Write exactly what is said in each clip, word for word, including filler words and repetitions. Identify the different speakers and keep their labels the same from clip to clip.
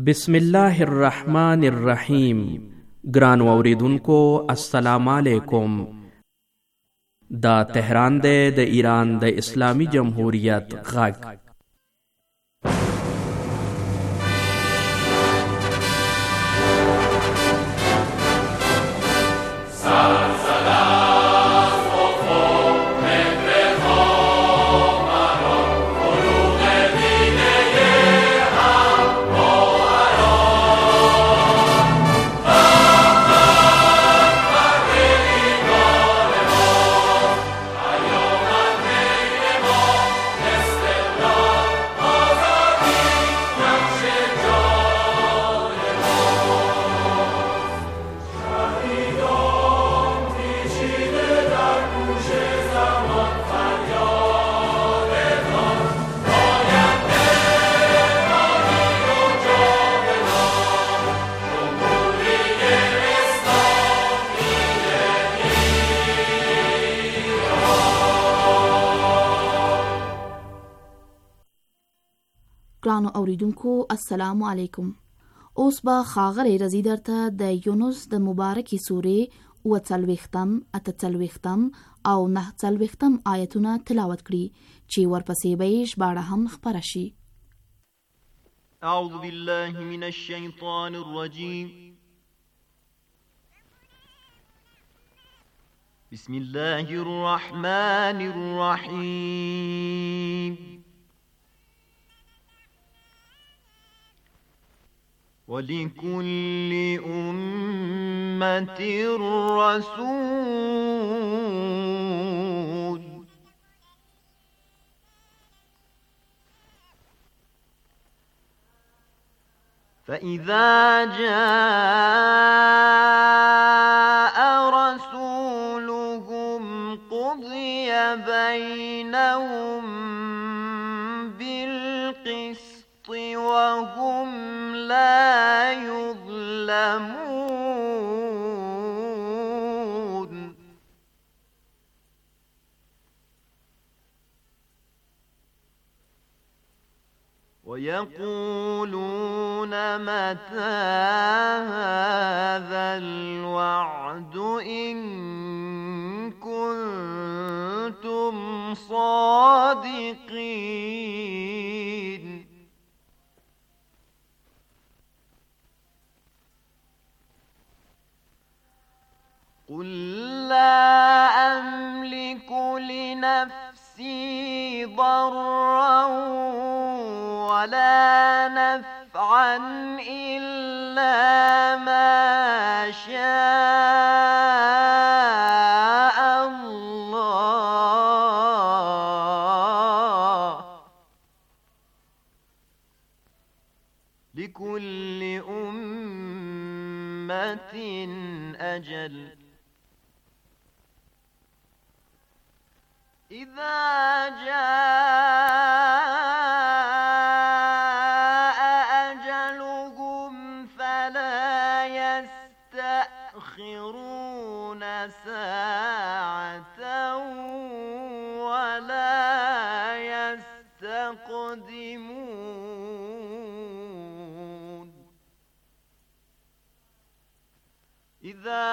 Speaker 1: بسم الله الرحمن الرحیم. ګرانو اوریدونکو السلام علیکم. دا تهران دی د ایران د اسلامی جمهوریت غږ.
Speaker 2: ګرانو اوریدونکو السلام علیکم. اوس به ښاغلی رضی درته د یونس د مبارکې سورې اووه څلوېښتم، اته څلوېښتم او نهه څلوېښتم آیتونه تلاوت کړي چې ورپسې به یې ژباړه هم خپره شي.
Speaker 3: اعوذ بالله من الشیطان الرجیم. بسم الله الرحمن الرحیم. وَلِكُلِّ أُمَّةٍ رَّسُولٌ فَإِذَا جَاءَ رَسُولُهُمْ قُضِيَ بَيْنَهُم بِالْقِسْطِ وَهُمْ لا يظلمون. ويقولون متى هذا الوعد إن كنتم صادقين. قل لا أملك لنفسي ضرا ولا نفعا إلا ما شاء الله. لكل أمة أجل. إذا جاء أجلهم فلا يستأخرون ساعة ولا يستقدمون. إذا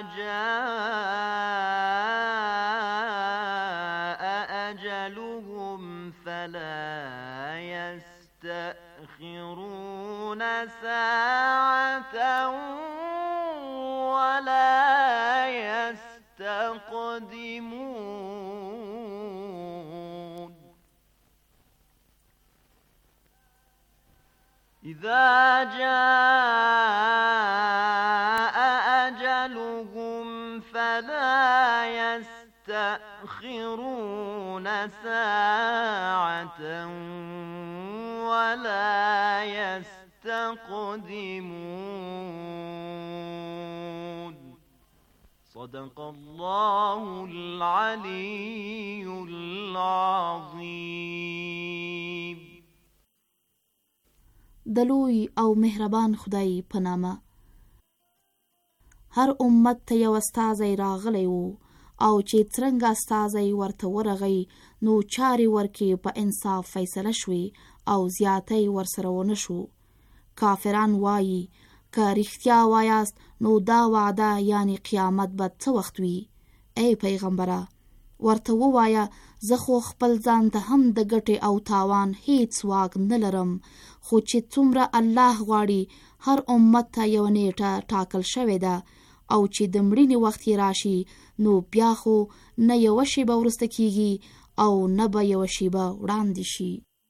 Speaker 3: جاء أجلهم فلا يستأخرون ساعة ولا يستقدمون. إذا جاء أجلهم فلا يستأخرون ساعة ولا يستقدمون. صدق الله العلي العظيم.
Speaker 2: د لوی او مهربان خدای په نامه. هر امت ته یو استازی راغلی و او چې څرنګه استازی ورته ورغی نو چارې ورکې په انصاف فیصله شوې او زیاتی ورسره ونه شو. کافران وایي که رښتیا وایاست نو دا وعده یعنی قیامت به څه وخت وي؟ ای پیغمبره ورته ووایه زه خو خپل ځان ته هم د ګټې او تاوان هیڅ واک نه لرم، خو چې څومره الله غواړي هر امت ته یو نیټه ټاکل شوې ده او چې د مړینې وخت یې راشي نو بیا خو نه یوه شیبه وروسته کیږي او نه به یوه شیبه وړاندې شي.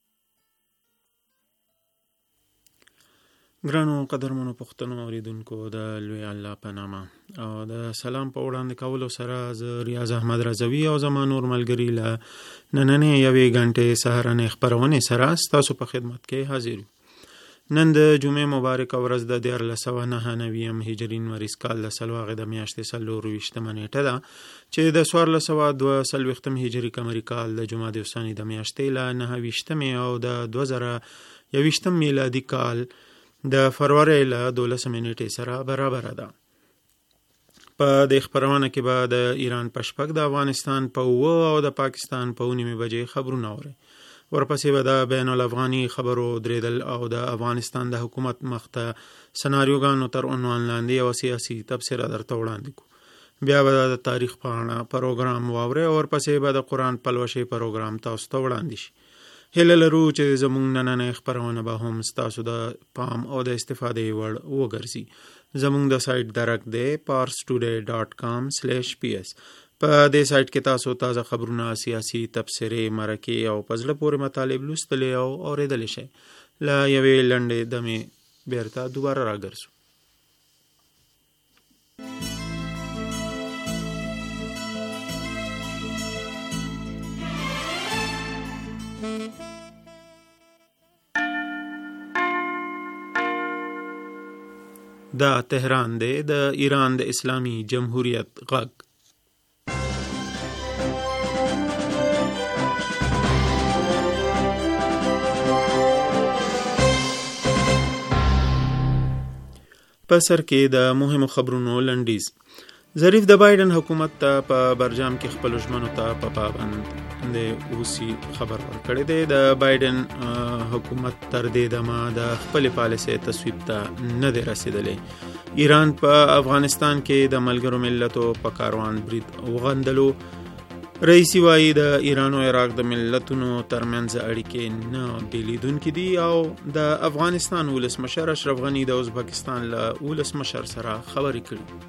Speaker 4: ګرانو قدرمنو پښتنو اوریدونکو د لوی الله په نامه او د سلام په وړاندې کولو سره زه ریاض احمد رضوي او زما نور ملګري له نننې یوې غنټې سهارنۍ خپرونې سره ستاسو په خدمت کې حاضر یو. نن د جمعې مبارکه ورځ د دیارلس سوه نهه نویم هجري نوریز کال د سلواغې د میاشتې څلور ویشتمه نیټه ده چې د څوارلس سوه دوه څلوېښتم هجري قمري کال د جمادی الثاني د میاشتې له نهه ویشتمې او د دوه زره یویشتم میلادي کال د فروری له دولسمې نیټې سره برابره ده. په دې خپرونه کې به د ایران په شپږ، د افغانستان په اووه او د پاکستان په اووه نیمې بجې خبرونه اورئ. ورپسې به د بین الافغاني خبرو درېدل او د افغانستان د حکومت مخته سناریوګانو تر عنوان لاندې یوه سیاسي تبصره درته وړاندې کړو. بیا به د تاریخ په اړه پروګرام واورئ او ورپسې به د قرآن پلوشې پروګرام تاسو ته وړاندې شي. هیله لرو چې زموږ نننۍ خپرونه به هم ستاسو د پام او د استفادې وړ وګرځي. زموږ د سایټ درک دی پارس ټوډے ډاټ کام سلیش پی ایس. په دې سایټ کې تاسو تازه خبرونه، سیاسي تبصرې، مرکې او په زړه پورې مطالب لوستلی او اورېدلی شئ. له یوې لنډې دمې بیرته دوباره راګرځو. دا تهران دی، د ایران د اسلامي جمهوریت غږ. په سر کې د مهمو خبرونو لنډیز. ظریف د بایدن حکومت ته په برجام کې خپل ژمنو ته په پابند د اوسي خبر ورکړی دی. د بایدن حکومت تر دې دمه د خپلې پالیسۍ تصویب ته نه دی رسېدلی. ایران په افغانستان کې د ملګرو ملتو په کاروان برید وغندلو. رئیسی وایي د ایران او عراق د ملتونو ترمنځ اړیکې نه بیلیدونکي دي او د افغانستان ولسمشر اشرف غني د ازبکستان له ولسمشر سره خبرې کړي.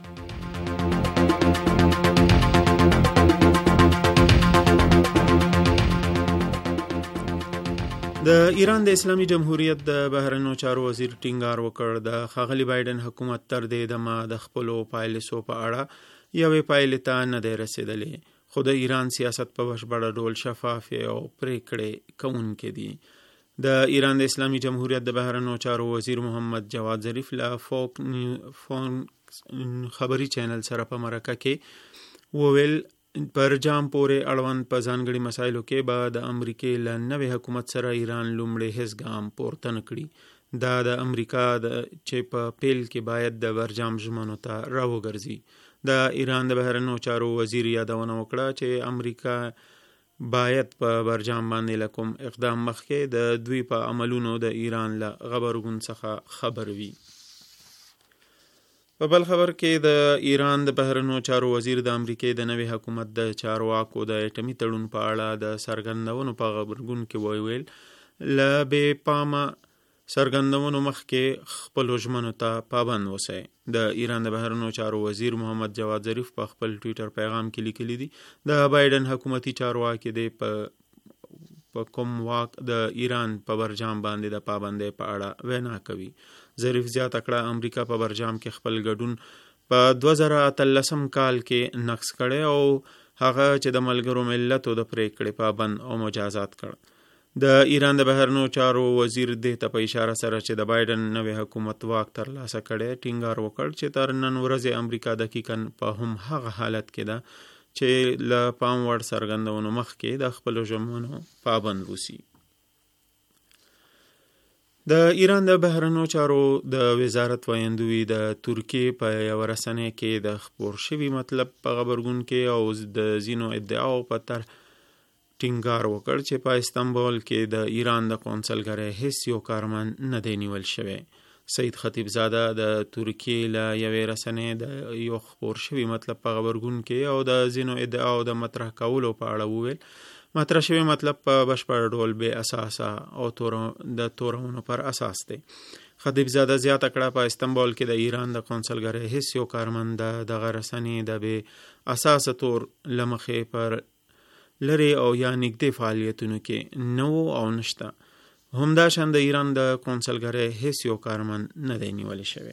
Speaker 4: د ایران د اسلامي جمهوریت د بهرنیو چارو وزیر ټینګار وکړ د ښاغلي بایدن حکومت تر دې دمه د خپلو پایلیسو په اړه یوې پایلې ته نه دی رسېدلی، خو د ایران سیاست په بشپړه ډول شفاف او پریکړې کوونکی دی. د ایران د اسلامي جمهوریت د بهرنیو چارو وزیر محمد جواد ظریف له فوک خبري چینل سره په مرکه کې وویل پر جام پورې اړوند په ځانګړي مسایلو کې به د امریکې له نوې حکومت سره ایران لومړی هیڅ ګام پورته نه کړي. دا د امریکا چې په پیل کې باید د برجام ژمنو ته راوګرځي. د ایران د بهرنیو چارو وزیر یادونه وکړه چې امریکا باید په برجام باندې له کوم اقدام مخکې د دوی په عملونو د ایران له غبرګون څخه خبر وي. په بل خبر کې د ایران د بهرنیو چارو وزیر د امریکې د نوې حکومت د چارواکو د اټومي تړون په اړه د څرګندونو په غبرګون کې وویل له بې پامه څرګندونو مخکې خپلو ژمنو ته پابند اوسئ. د ایران د بهرنیو چارو وزیر محمد جواد ظریف په خپل ټویټر پیغام کې لیکلي دي د بایدن حکومتي چارواکي دی په کوم واک د ایران په برجام باندې د پابندۍ په اړه وینا کوي. ظریف زیاته کړه امریکا په برجام کې خپل ګډون په دوه زره اتلسم کال کې نقض کړی او هغه چې د ملګرو ملتو د پریکړې پابند او مجازات کړ. د ایران د بهرنیو چارو وزیر دې ته په اشاره سره چې د بایدن نوې حکومت واک ترلاسه کړی ټینګار وکړ چې تر نن ورځې امریکا دقیقاً په هم هغه حالت کې ده چې له پام وړ څرګندونو مخکې د خپلو ژمنو پابند اوسي. د ایران د بهرنیو چارو د وزارت ویندوی د ترکیې په یوه رسنۍ کې د خپور شوي مطلب په غبرګون کې او د ځینو ادعاو په طرح ټینګار وکړ چې په استانبول کې د ایران د قونسلګرۍ هیڅ یو کارمند نه دی نیول شوی. سید خطیب زاده د ترکیې له یوې رسنۍ د یو خپور شوي مطلب په خبرګون کې او د ځینو ادعاو د مطرح کولو په اړه وویل مطرح شوی مطلب په بشپړ ډول بې اساسه او تور د تورونو پر اساس دی. خطیب زاده زیاته کړه په استنبول کې د ایران د قونسلګرۍ هیڅ یو کارمند دغه رسنۍ د بې اساسه تور له مخې پر لري او یا نږدې فعالیتونو کې نه او نشته. همداشان د ایران د قونسلګرۍ هیڅ یو کارمند نه دی نیولی شوی.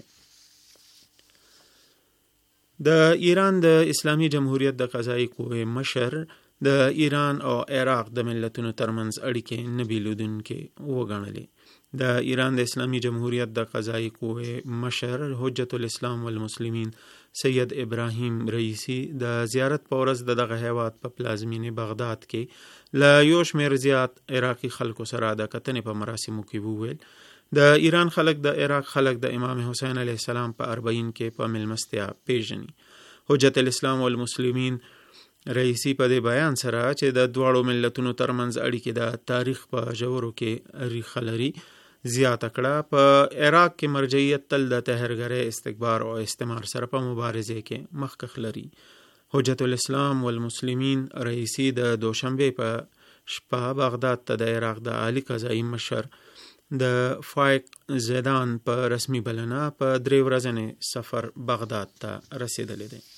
Speaker 4: د ایران د اسلامي جمهوریت د قضایي قوې مشر د ایران او عراق د ملتونو ترمنځ اړیکې نه بیلودونکې وګڼلې. د ایران د اسلامي جمهوریت د قضایي قوې مشر حجت الاسلام والمسلمین سید ابراهیم رئیسی د زیارت په ورځ د دغه هیواد په پلازمینې بغداد کې له یو شمېر زیات عراقي خلکو سره د کتنې په مراسمو کې وویل د ایران خلک د عراق خلک د امام حسین علیه السلام په اربعین کې په ملمستیا پیژني. حجت الاسلام والمسلمین رئیسی په دې بیان سره چې د دواړو ملتونو ترمنځ اړیکې د تاریخ په ژورو کې ریښه لري زیاته کړه په عراق کې مرجعیت تل د طاهرګرۍ استکبار او استعمار سره په مبارزې کې مخکښ لري. حجت الاسلام والمسلمین رئیسی د دوشنبه په شپه بغداد ته د عراق د عالی قضایي مشر د فائق زیدان په رسمي بلنه په درې ورځنی سفر بغداد ته رسیدلی دی.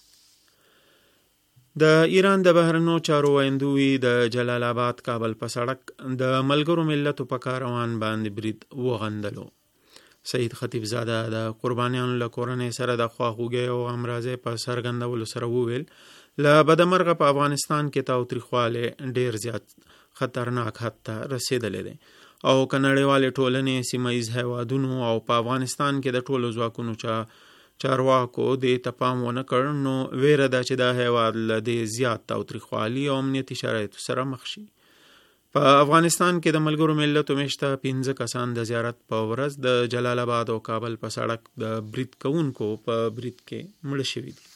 Speaker 4: د ایران د بهرنیو چارو ویندوی د جلال آباد کابل په سړک د ملګرو ملتو په کاروان باندې برید وغندلو. سید خطیب زاده د قربانیانو له کورنۍ سره د خواخوږۍ او همرازۍ په څرګندولو سره وویل له بدمرغه په افغانستان کې تاوتریخوالی ډیر زیات خطرناک حد ته رسیدلی دی او که نړیوالې ټولنې سیمه ییز هیوادونو او په افغانستان کې د ټولو ځواکونو چا چارواکو دې ته پام ونه کړ نو ویره ده چې دا هیواد له دې زیات تاوتریخوالي او امنیتي شرایطو سره مخ شي. په افغانستان کې د ملګرو ملتو میشته پنځه کسان د زیارت په ورځ د جلال آباد او کابل په سړک د برید کوونکو په برید کې مړه شوي دي.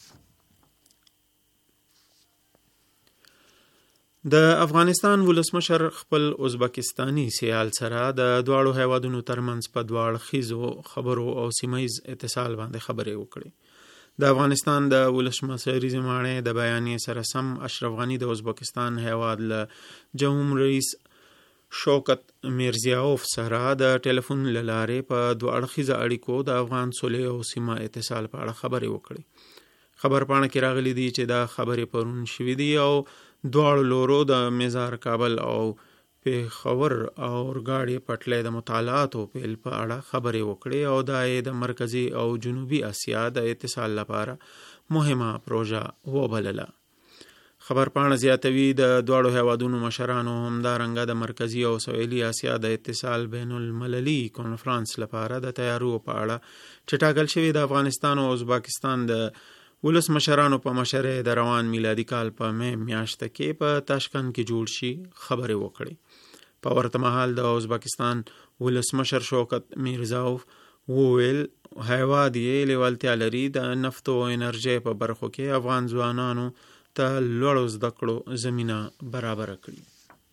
Speaker 4: د افغانستان ولسمشر خپل ازبکستاني سیال سره د دواړو هیوادونو ترمنځ په دواړه خیزو خبرو او سیمهیز اتصال باندې خبرې وکړي. د افغانستان د ولسمشر زمانه د بیانیې سره سم اشرف غنی د ازبکستان هیواد له جمهور رئیس شوکت میرزیاوف سره د ټلیفون له لارې په دوه اړخیزه اړیکو د افغان صلح او سیمه اتصال په اړه خبرې وکړي. خبر پاڼه کې راغلي دي چې دا خبرې پرون شوي دي او دواړو لورو د مزار کابل او پیښور او اورګاډي پټلۍ د مطالعاتو پیل په اړه خبرې وکړې او دا یې د مرکزي او جنوبي اسیا د اتصال لپاره مهمه پروژه وبلله. خبر پاڼه زیاتوي د دواړو هیوادونو مشرانو همدارنګه د مرکزي او سویلي اسیا د اتصال بین المللي کانفرنس لپاره د تیاریو په اړه چې ټاکل شوی د افغانستان او ازبکستان د ولس مشرانو په مشرۍ د روان میلادي کال په مې میاشته کې په تاشکند کې جوړ شي خبرې وکړي. په ورته مهال د ازبکستان ولسمشر شوکت میرزیاوف وویل هیواد یې لیوالتیا لري د نفت او انرژۍ په برخو کې افغان ځوانانو ته لوړو زده کړو زمینه برابره کړي.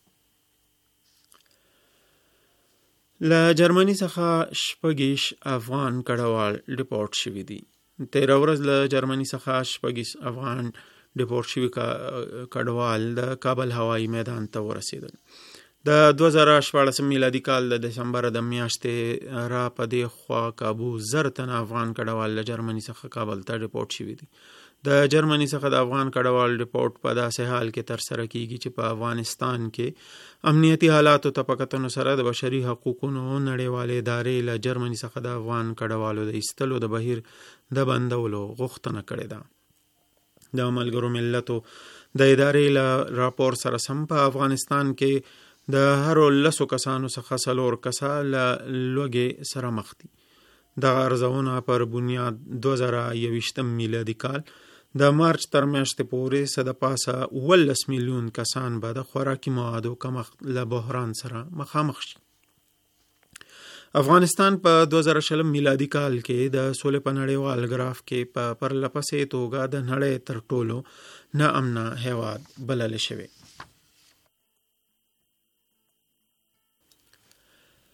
Speaker 4: له جرمني څخه شپږیش افغان کډوال ډیپورټ شوي دي. تیره ورځ له جرمني څخه شپږیش افغان ډیپورټ شوي کډوال د کابل هوایي میدان ته ورسېدل. د دوه زره شپاړسم میلادي کال د دسمبر د میاشتې را په دې خوا کابو زر تنه افغان کډوال له جرمني څخه کابل ته ډیپورټ شوي دي. د جرمني څخه د افغان کډوال ډیپورټ په داسې حال کې ترسره کیږي چې په افغانستان کې امنیتي حالاتو ته په کتنو سره د بشري حقوقونو نړیوالې ادارې له جرمني څخه د افغان کډوالو د ایستلو د بهیر د بندولو غوښتنه کړې ده. د ملګرو ملتو د ادارې له راپور سره سم په افغانستان کې د هرو لسو کسانو څخه څلور کسه له لوږې سره مخ دي. دغه ارزونه پر بنیاد دوه زره یوویشتم میلادي کال د مارچ تر میاشتې پورې څه د پاسه اوولس میلیون کسان به د خوراکي موادو کمښت له بحران سره مخامخ شي. افغانستان په دوه زره شلم میلادي کال کې د سولې په نړیوال ګراف کې په پرلپسې توګه د نړۍ تر ټولو ناامنه هیواد بلل شوی.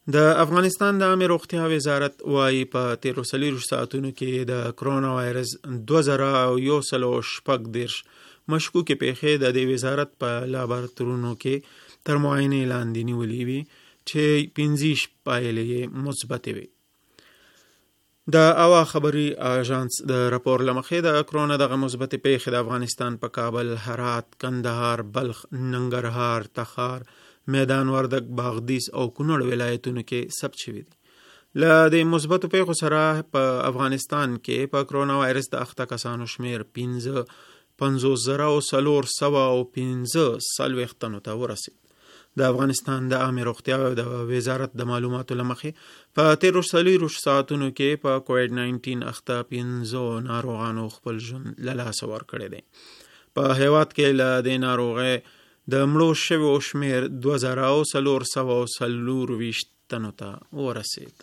Speaker 4: د افغانستان د عامه روغتیا وزارت وايي په تیرو څلوېښتو ساعتونو کې د کرونا وایرس دوه زره او یو سلو شپږ دېرش مشکوکې پیښې د دې وزارت په لابراتورونو کې تر معاینې لاندې نیولې وي چې پنځه ویشت پایلې یې مثبتې وي. د اوا خبري اژانس د راپور له مخې د کرونا دغه مثبتې پیښې د افغانستان په کابل، هرات، کندهار، بلخ، ننګرهار، تخار، میدان وردګ، باغدیس او کونړ ولایتونو کې ثبت شوي دي. له دې مثبتو پیښو سره په افغانستان کې په کرونا وایرس د اخته کسانو شمیر پنځه پنځوس زره او څلور سوه او پنځه څلوېښت تنو ته ورسېد. د افغانستان د عامه روغتیا د وزارت د معلوماتو له مخې په تیرو څلوېښتو ساعتونو کې په کووډ ناینټین اخته پنځو ناروغانو خپل ژوند له لاسه ورکړی دی. په هیواد کې له دې ناروغۍ د مړو شویو شمیر دوه زره او څلور سوه او څلورویشت تنو ته ورسېد.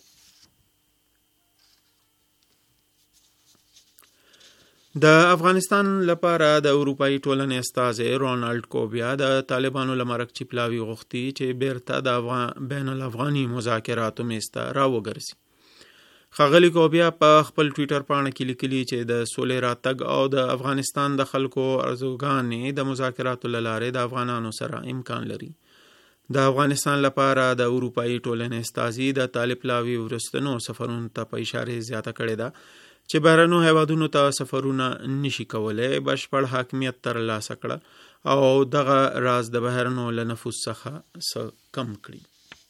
Speaker 4: د افغانستان لپاره د اروپایي ټولنې استازی رونالډ کوبیا د طالبانو له مرکچي پلاوي غوښتي چې بیرته د بین الافغاني مذاکراتو میز ته راوګرځي. ښاغلي کوبیا په خپل ټویټر پاڼه کې لیکلي چې د سولې راتګ او د افغانستان د خلکو ارزوګانې د مذاکراتو له لارې د افغانانو سره امکان لري. د افغانستان لپاره د اروپایي ټولنې استازي د طالب پلاوي وروستنو سفرونو ته په اشاره زیاته کړې ده چې بهرنیو هیوادونو ته سفرونه نشي کولی بشپړ حاکمیت ترلاسه کړه او دغه راز د بهرنیو له نفوذ څخه څه کم کړي.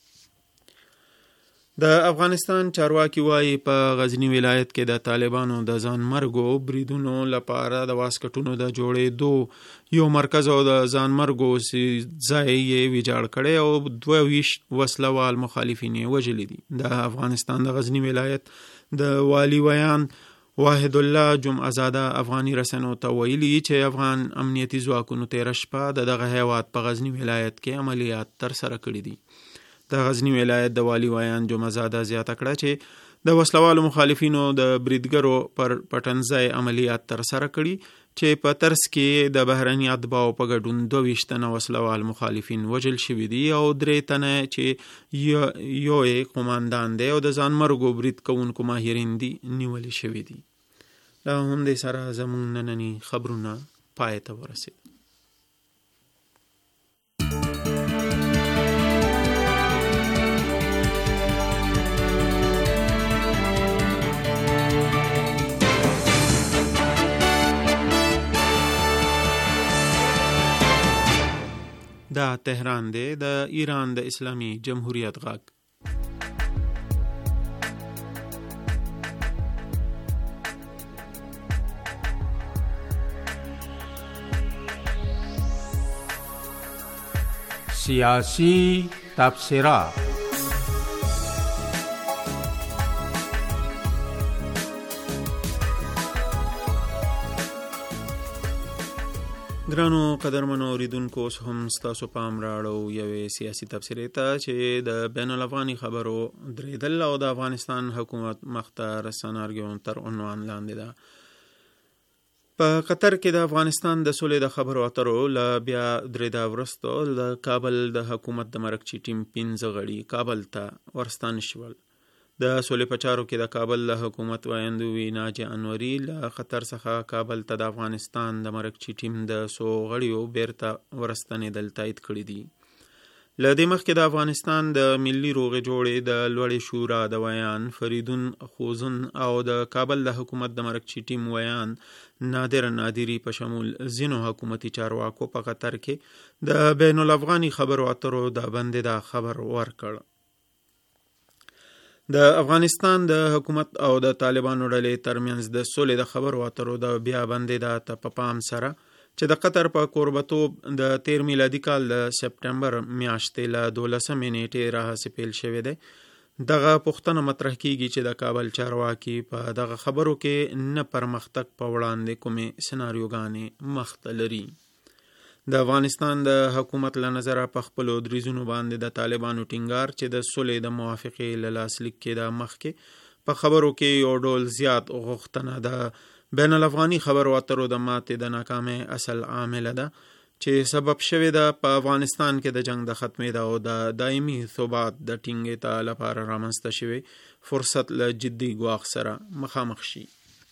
Speaker 4: د افغانستان چارواکي وایي په غزنی ولایت کې د طالبانو د ځان مرګو بریدونو لپاره د واسکټونو د جوړېدو یو مرکز او د ځان مرګو ځای یې ویجاړ کړی او دوه ویشت وسلوال مخالفین یې وژلي دي. د افغانستان د غزنی ولایت د والي ویان واحد الله جمعزاده افغاني رسنیو ته ویلي چې افغان امنیتي ځواکونو تېره شپه د دغه هیواد په غزنی ولایت کې عملیات ترسره کړي دي. د غزنی ولایت د والي ویان جمعزاده زیاته کړه چې د وسلوالو مخالفینو د بریدګرو پر پټنځای عملیات ترسره کړي چې په ترڅ کې د بهرني اتباعو په ګډون دوه ویشت تنه وسلوال مخالفین وژل شوي دي او درې تنه چې یو یې قوماندان دی او د ځان مرګو برید کوونکو ماهرین دي نیولي شوي دي. له همدې سره زموږ ننني خبرونه پای ته ورسېد. دا تهران دی د ایران د اسلامي جمهوریت غږ.
Speaker 5: سیاسی تبصرات.
Speaker 4: ګرانو قدرمنو اوریدونکو، اوس هم ستاسو پام راړو یوې سیاسي تبصرې ته چې د بین الافغاني خبرو درېدل او د افغانستان حکومت مخته رسنارګیون تر عنوان لاندې ده. په قطر کې د افغانستان د سولې د خبرو اترو له بیا درېدا وروسته د کابل د حکومت د مرکچي ټیم پنځه غړي کابل ته ورستانه شول. د سولې په چارو کې د کابل له حکومت ویاندوی ناجیه انوري له قطر څخه کابل ته د افغانستان د مرکچي ټیم د څو غړیو بیرته ورستنېدل تایید کړي دي. له دې مخکې د افغانستان د ملي روغې جوړې د لوړې شورا د ویان فریدون خوزن او د کابل د حکومت د مرکچي ټیم ویان نادر نادری په شمول ځینو حکومتي چارواکو په قطر کې د بین الافغاني خبرو اترو د بندې دا خبر ورکړ. د افغانستان د حکومت او د طالبانو ډلې ترمنځ د سولې د خبرو اترو د بیا بندې دا ته په پام سره چې د قطر په کوربتوب د تیر میلادي کال د سپټمبر میاشتې له دولسمې نیټې راهیسې پیل شوی دی، دغه پوښتنه مطرح کیږي چې د کابل چارواکي په دغه خبرو کې نه پرمختګ په وړاندې کومې سناریوګانې مخته لري. د افغانستان د حکومت له نظره په خپلو دریځونو باندې د طالبانو ټینګار چې د سولې د موافقې له لاسلیک کې د مخکې په خبرو کې یو ډول زیات غوښتنه د بین الافغاني خبرو اترو د ماتې د ناکامۍ اصل عامله ده چې سبب شوی ده په افغانستان کې د جنگ د ختمېدا او د دایمي ثبات د ټینګېدا لپاره رامنځته شوی فرصت له جدي ګواښ سره مخامخ شي.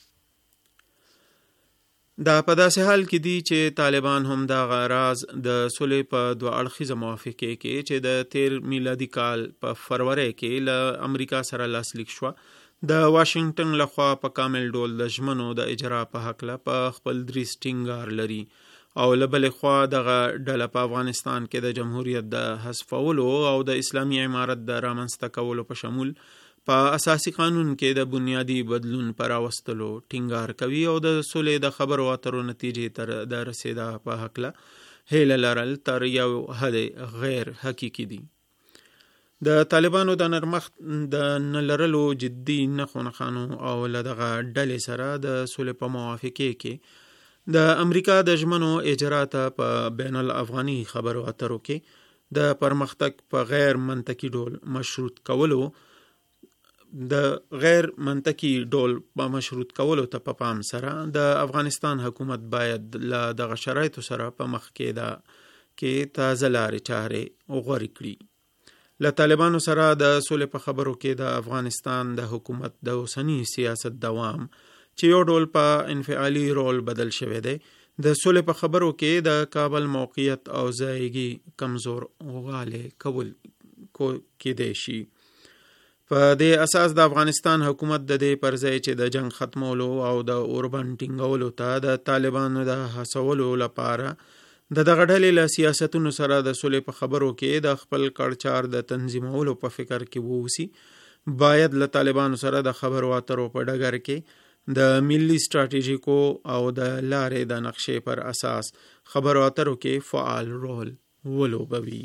Speaker 4: دا په داسې حال کې دي چې طالبان هم دغه راز د صلح په دوه اړخیزه موافقې کې چې د تیر میلادي کال په فروری کې له امریکا سره لاسلیک شوه د واشنگټن لخوا په کامل ډول د ژمنو د اجرا په هکله په خپل دریځ ټینګار لري او له بلې خوا دغه ډله په افغانستان کې د جمهوریت د حذفولو او د اسلامي عمارت د رامنځته کولو په شمول په اساسي قانون کې د بنیادی بدلون پر راوستلو ټینګار کوي او د صلح د خبرو اترو نتیجې تر د رسیدا په هکله هیله لرل تر یو حد غیر حقیقي دي. د طالبانو د نرمښت د نه لرلو جدي نښو نښانو او له دغه ډلې سره د صلح په موافقې کې د امریکا د ژمنو اجرا ته په بین الافغاني خبرو اترو کې د پرمختګ په غیر منطقي ډول مشروط کولو د غیر منطقي ډول په مشروط کولو ته په پام سره د افغانستان حکومت باید له دغه شرایطو سره په مخ کې ده کې تازه لارې چارې غوره کړي. له طالبانو سره د صلح په خبرو کې د افغانستان د حکومت د اوسني سیاست دوام چې یو ډول په انفعالي رول بدل شوی دی د صلح په خبرو کې د کابل موقعیت او ځایګي کمزور غاله قبول کو کېدای شي. په دې اساس د افغانستان حکومت د دې پر ځای چې د جنگ ختمولو او د اوربند ټینګولو ته د طالبانو د هڅولو لپاره د دغه ډلې له سیاستونو سره د صلح په خبرو کې د خپل کړچار د تنظیمولو په فکر کې ووسی باید له طالبانو سره د خبرو اترو په ډګر کې د ملي ستراتیژیکو او د لارې د نقشې پر اساس خبرو اترو کې فعال رول ولوبوي.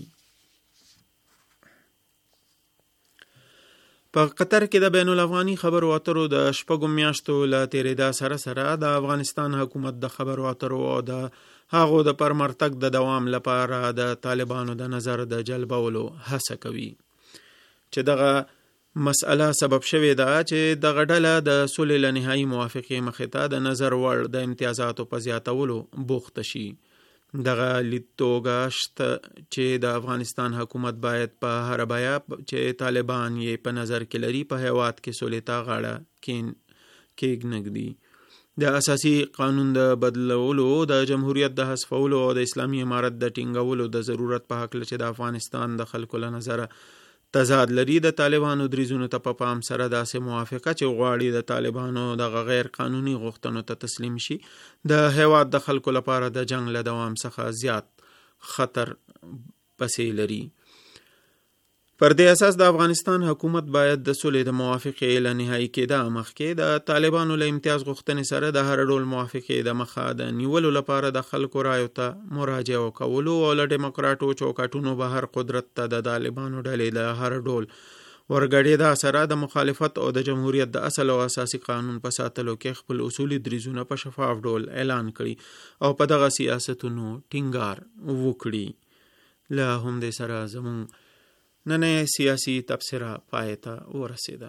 Speaker 4: په قطر کې د بین الافغاني خبرو اترو د شپږو میاشتو له تېرېدا سره سره د افغانستان حکومت د خبرو اترو او د هغو د پرمختګ د دوام لپاره د طالبانو د نظر د جلبولو هڅه کوي چې دغه مسئله سبب شوې ده چې دغه ډله د صلح له نهایي موافقې مخې ته د نظر وړ د امتیازاتو په زیاتولو بوخته شي. دغه لیدتوګه شته چې د افغانستان حکومت باید په هر بیه چې طالبان یې په نظر کې لري په هیواد کې صلح ته غاړه کېږدي. د اساسي قانون د بدلولو د جمهوریت د حذفولو او د اسلامي عمارت د ټینګولو د ضرورت په هکله چې د افغانستان د خلکو له نظره تضاد لري د طالبانو دریځونو ته په پام سره داسې موافقه چې غواړي د طالبانو دغه غیر قانوني غوښتنو ته تسلیم شي د هیواد د خلکو لپاره د جنگ له دوام څخه زیات خطر پسې لري. پر دې اساس د افغانستان حکومت باید د صلح د موافقې له نهایي کېدا مخکې د طالبانو له امتیاز غوښتنې سره د هر ډول موافقې د مخه د نیولو لپاره د خلکو رایو ته مراجعه کولو او له ډیموکراټو چوکاټونو بهر قدرت ته د طالبانو ډلې له هر ډول ورګډېدا سره د مخالفت او د جمهوریت د اصل او اساسي قانون په ساتلو کې خپل اصولي دریځونه په شفاف ډول اعلان کړي او په دغه سیاستونو ټینګار وکړي. له همدې سره زموږ نننۍ سیاسي تبصره پای ته ورسېده.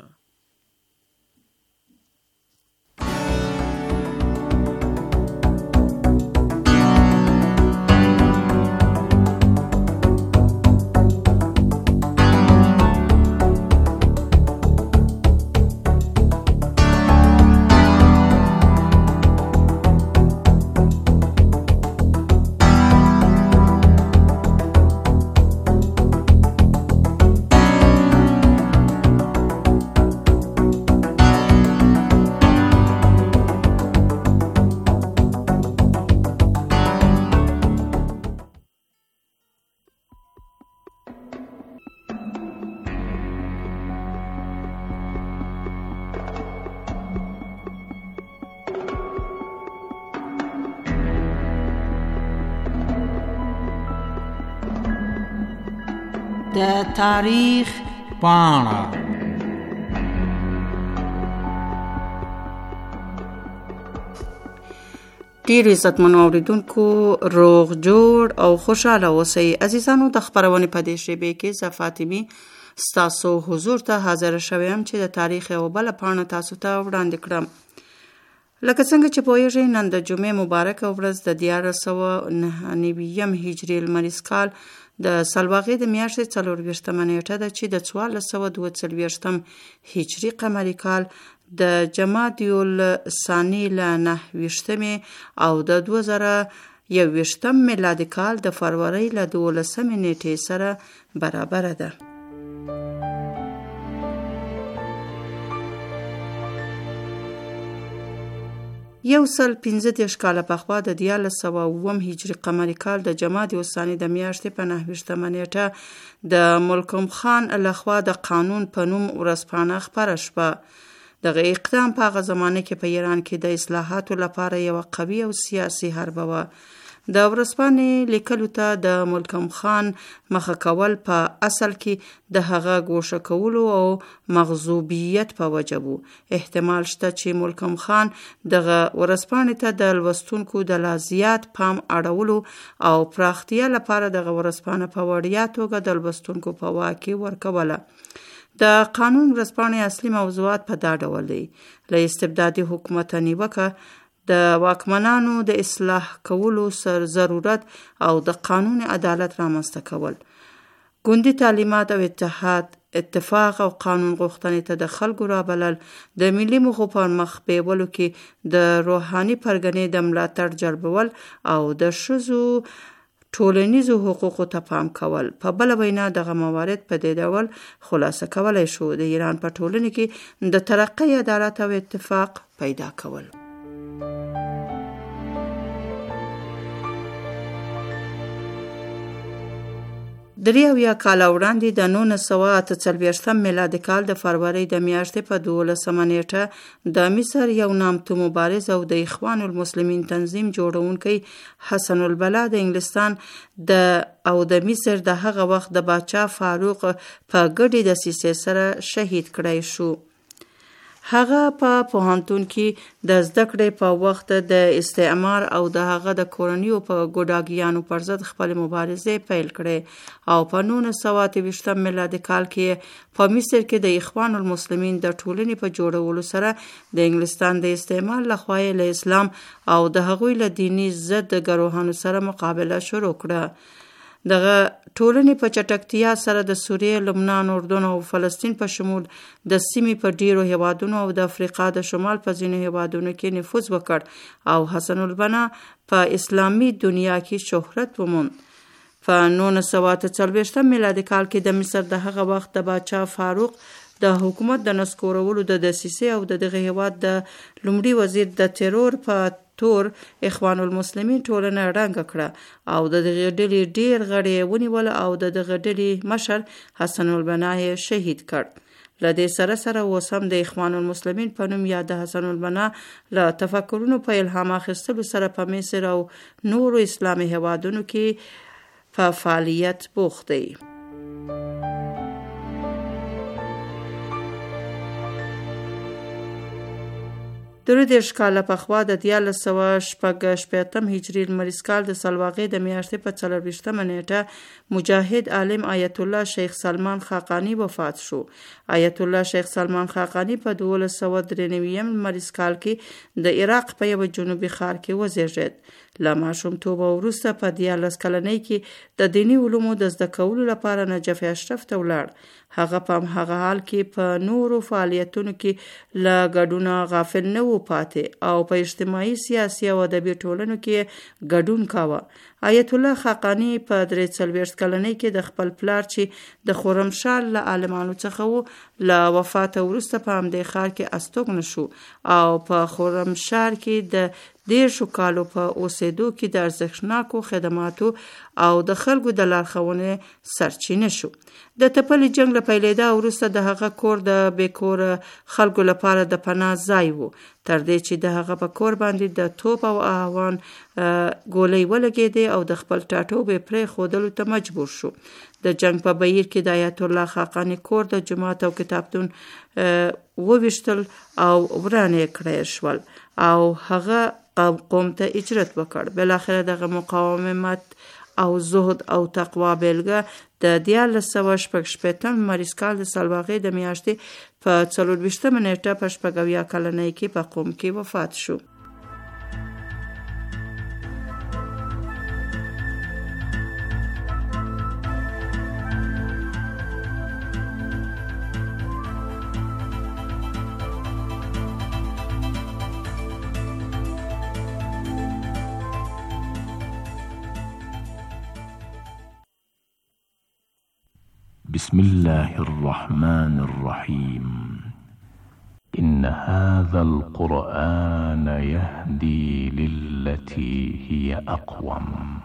Speaker 5: د تاریخ پاڼه.
Speaker 6: ډیر عزتمنو اوریدونکو روغ جوړ او خوشاله اوسئ. عزیزانو د خبرونې په دې شیبې کې زه فاطمه ستاسو حضور ته حاضر شوم چې د تاریخ یو بل پاڼه تاسو ته وړاندې کړم. لکه څنګه چې پوهیږئ نن د جمعې مبارکه ورځ د دیارلس سوه نهه نوي هجري لمریز کال د سلواغې د میاشتې څلورویشتمه نیټه ده چې د څوارلس سوه دوه څلوېښتم هجري قمري کال د جمادی الثاني له نهه ویشتمې او د دوه زره یو ویشتم میلادي کال د فروری له دولسمې نیټې سره برابره ده. یو سل پنځه دېرش کاله پخوا د دیارلس سوه اووم هجري قمري کال د جمادی الثاني د میاشتې په نهه ویشتمه نیټه د ملکم خان لخوا د قانون په نوم ورځپاڼه خپره شوه. دغه اقدام په هغه زمانه کې په ایران کې د اصلاحاتو لپاره یو قوي او سیاسي حربه وه. د ورځپاڼې لیکلو ته د ملکم خان مخه کول په اصل کې د هغه ګوښه کولو او مغضوبیت په وجه وو. احتمال شته چې ملکم خان دغه ورځپاڼې ته د لوستونکو د لا زیات پام اړولو او پراختیا لپاره دغه ورځپاڼه په وړیا توګه د لوستونکو په واک کې ورکوله. د قانون ورځپاڼې اصلي موضوعات په دا ډول دي: له استبدادي حکومت نیوکه، د واکمنانو د اصلاح کولو سر ضرورت او د قانون عدالت رامنځته کول، ګوندي تعلیمات او اتحاد، اتفاق او قانون غوښتنې ته د خلکو رابلل، د ملي موخو پر مخ بیولو کې د روحاني پرګنې د ملاتړ جلبول او د ښځو ټولنیزو حقوقو ته پام کول. په بله وینا دغه موارد په دې ډول خلاصه کولی شو: د ایران په ټولنه کې د ترقۍ، عدالت او اتفاق پیدا کول. درې اویا کاله وړاندې د نولس سوه اته څلوېښتم میلادي کال د فروری د میاشتې په دولسمه نیټه د مصر یو نامتو مبارز او د اخوان المسلمین تنظیم جوړونکی حسن البلا د انګلستان د او د مصر د هغه وخت د باچا فاروق په ګډې دسیسې سره شهید کړی شو. هغه په پوهنتون کې د زده کړې په وخت د استعمار او د هغه د کورنیو په ګوډاګیانو پر ضد خپل مبارزې پیل کړې او په نولس سوه اته ویشتم میلادي کال کې په مصر کې د اخوان المسلمین د ټولنې په جوړولو سره د انګلستان د استعمار لخوا له اسلام او د هغوی له دیني ضد ګروهانو سره مقابله شروع کړه. دغه ټولنې په چټکتیا سره د سوریې، لبنان، اردن او فلسطین په شمول د سیمې په ډیرو هیوادونو او د افریقا د شمال په ځینو هیوادونو کې نفوذ وکړ او حسن البنا په اسلامي دنیا کې شهرت وموند. په نولس سوه اته څلوېښتم میلادي کال کې د مصر د هغه وخت د باچا فاروق د حکومت د نسکورولو د دسیسې او د دغه هیواد د لومړي وزیر د ترور په تور اخوان المسلمین ټولنه ړنګه کړه او د دغه ډلې ډیر غړي ونیول او د دغه ډلې مشر حسن البنا یې شهید کړ. له دې سره سره اوس هم د اخوان المسلمین په نوم یا د حسن البنا له تفکرونو په الهام اخیستلو سره په مصر او نورو اسلامي هیوادونو کې په فعالیت بوخت دی. درې دېرش کاله پخوا د دیارلس سوه شپږ شپېتم هجري لمریز کال د سلواغې د میاشتې په څلورویشتمه نیټه مجاهد عالم آیت الله شیخ سلمان خاقانی وفات شو. آیت الله شیخ سلمان خاقانی په دولس سوه درې نوي لمریز کال کې د عراق په یو جنوبي ښار کې وزیږید. له ماشومتوبه وروسته په دیارلس کلنۍ کې د دیني علومو د زده کولو لپاره نجف اشرف ته ولاړ. هغه په هغه حال کې په نورو فعالیتونو کې له ګډونه غافل نه و پاتې او په اجتماعي، سیاسي او ادبي ټولنو کې ګډون کاوه. آیت الله خاقانی په درې څلوېښت کلنۍ کې د خپل پلار چې د خرمشاه له عالمانو څخه و له وفات وروسته په همدې ښار کې استوګن شو او په خرمشاه کې د دیرشو کالو په اوسېدو کې د ارزښتناکو خدماتو او د خلکو د لارښوونې سرچینه شو. د تپلي جنگ له پیلېدا وروسته د هغه کور د بېکور خلکو لپاره د پناه ځای و، تر دې چې د هغه په کور باندې د توپ او اهوان ګولۍ ولګېدې او د خپل ټاټوبې پرې ښودلو ته مجبور شو. د جنگ په بهیر کې د آیت الله خاقانی کور د جومات او کتابتون وویشتل او وران یې کړی شول او هغه قوم ته هجرت وکړ. بالاخره دغه مقاومت او زهد او تقوا بیلګه د دیارلس سوه شپږ شپېتم لمریز کال د سلواغې د میاشتې په څلورویشتمه نیټه په شپږ اویا کلنۍ کې په قم کې وفات شو.
Speaker 7: بسم الله الرحمن الرحيم إن هذا القرآن يهدي للتي هي أقوم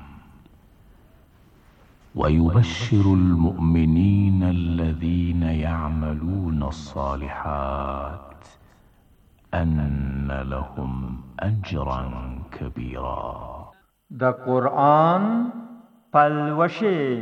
Speaker 7: ويبشر المؤمنين الذين يعملون الصالحات أن لهم أجرا كبيرا.
Speaker 8: دا قرآن پلوشه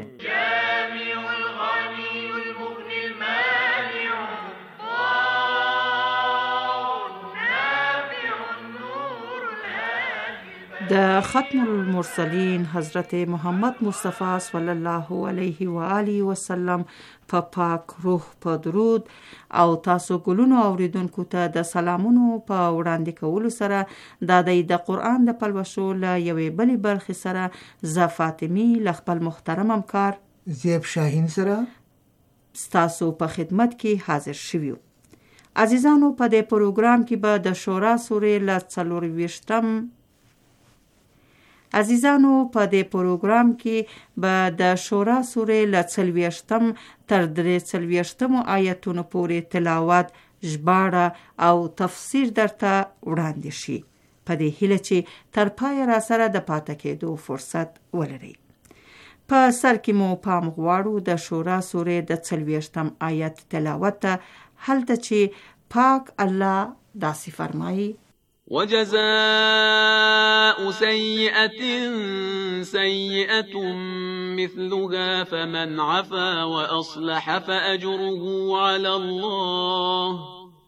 Speaker 6: د ختم المرسلین حضرت محمد مصطفی صلی الله علیه و آله وسلم په پا پاک روح په درود او تاسو ګلونو اوریدونکو ته د سلامونو په وړاندې کولو سره د د قرآن د پلوشو له یوې بلې برخې سره ز فاطمی ل خپل محترم همکار
Speaker 9: زیب شاهین سره
Speaker 6: ستاسو په خدمت کې حاضر شویو. عزیزانو په دې پروګرام کې به د شورا سورې له څلور ویشتم عزیزانو په دې پروګرام کې به د شورا سورې له څلوېښتم تر درې څلوېښتمو آیتونو پورې تلاوت، ژباړه او تفسیر درته وړاندې شي په دې هیله چې تر پایه را سره د پاتې کېدو فرصت ولرئ. په سر کې مو پام غواړو د شورا سورې د څلوېښتم آیت تلاوت ته، هلته چې پاک الله داسې فرمایي:
Speaker 10: وجزاء سيئة سيئة مثلها فمن عفا وأصلح فأجره على الله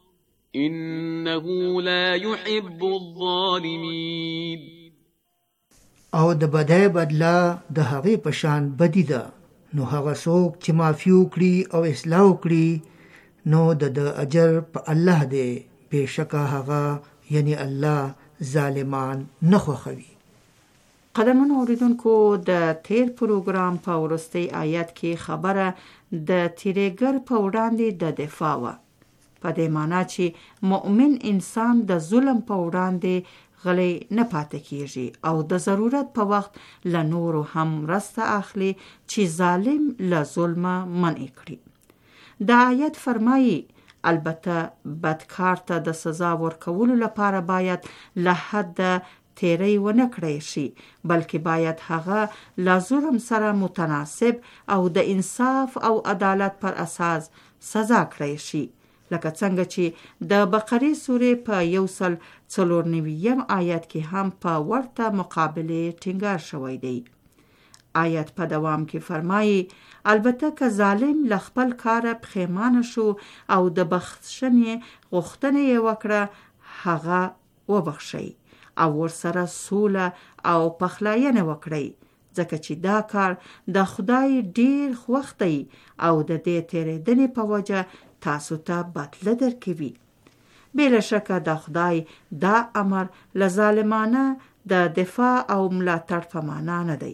Speaker 10: إنه لا يحب الظالمين.
Speaker 9: او د بدای بدلا د هغې په شان بدی ده، نو هغه څوک چې معافي وکړي او اصلاح وکړي نو د د اجر په الله دی، بېشکه هغه یعنی الله ظالمان نه خوښوي.
Speaker 6: قدرمنو اوریدونکو، د تیر پروګرام په وروستي آیت کې خبره د تیریګر په وړاندې د دفاع وه، په دې معنا چې مؤمن انسان د ظلم په وړاندې غلی نه پاتې کیږي او د ضرورت په وخت له نورو هم مرسته اخلي چې ظالم له ظلمه منع کړي. د آیت فرمایي البته بدکار ته د سزا ورکولو لپاره باید له حد تیری ونه کړی شي، بلکې باید هغه له ظلم سره متناسب او د انصاف او عدالت پر اساس سزا کړی شي، لکه څنګه چې د بقرې سورې په یو سل څلور نویم آیت کې هم په ورته مقابله ټینګار شوی دی. آیت په دوام کې فرمایي البته که ظالم له خپل کاره پښیمانه شو او د بخښنې غوښتنه یې وکړه، هغه وبخښئ او ورسره سوله او پخلاینه وکړئ، ځکه چې دا کار د خدای ډیر خوښ دی او د دې تیریدنې په وجه تاسو ته بدله درکوي. بلا شکه د خدای دا امر له ظالمانه د دفاع او ملاتړ په معنا نه دی،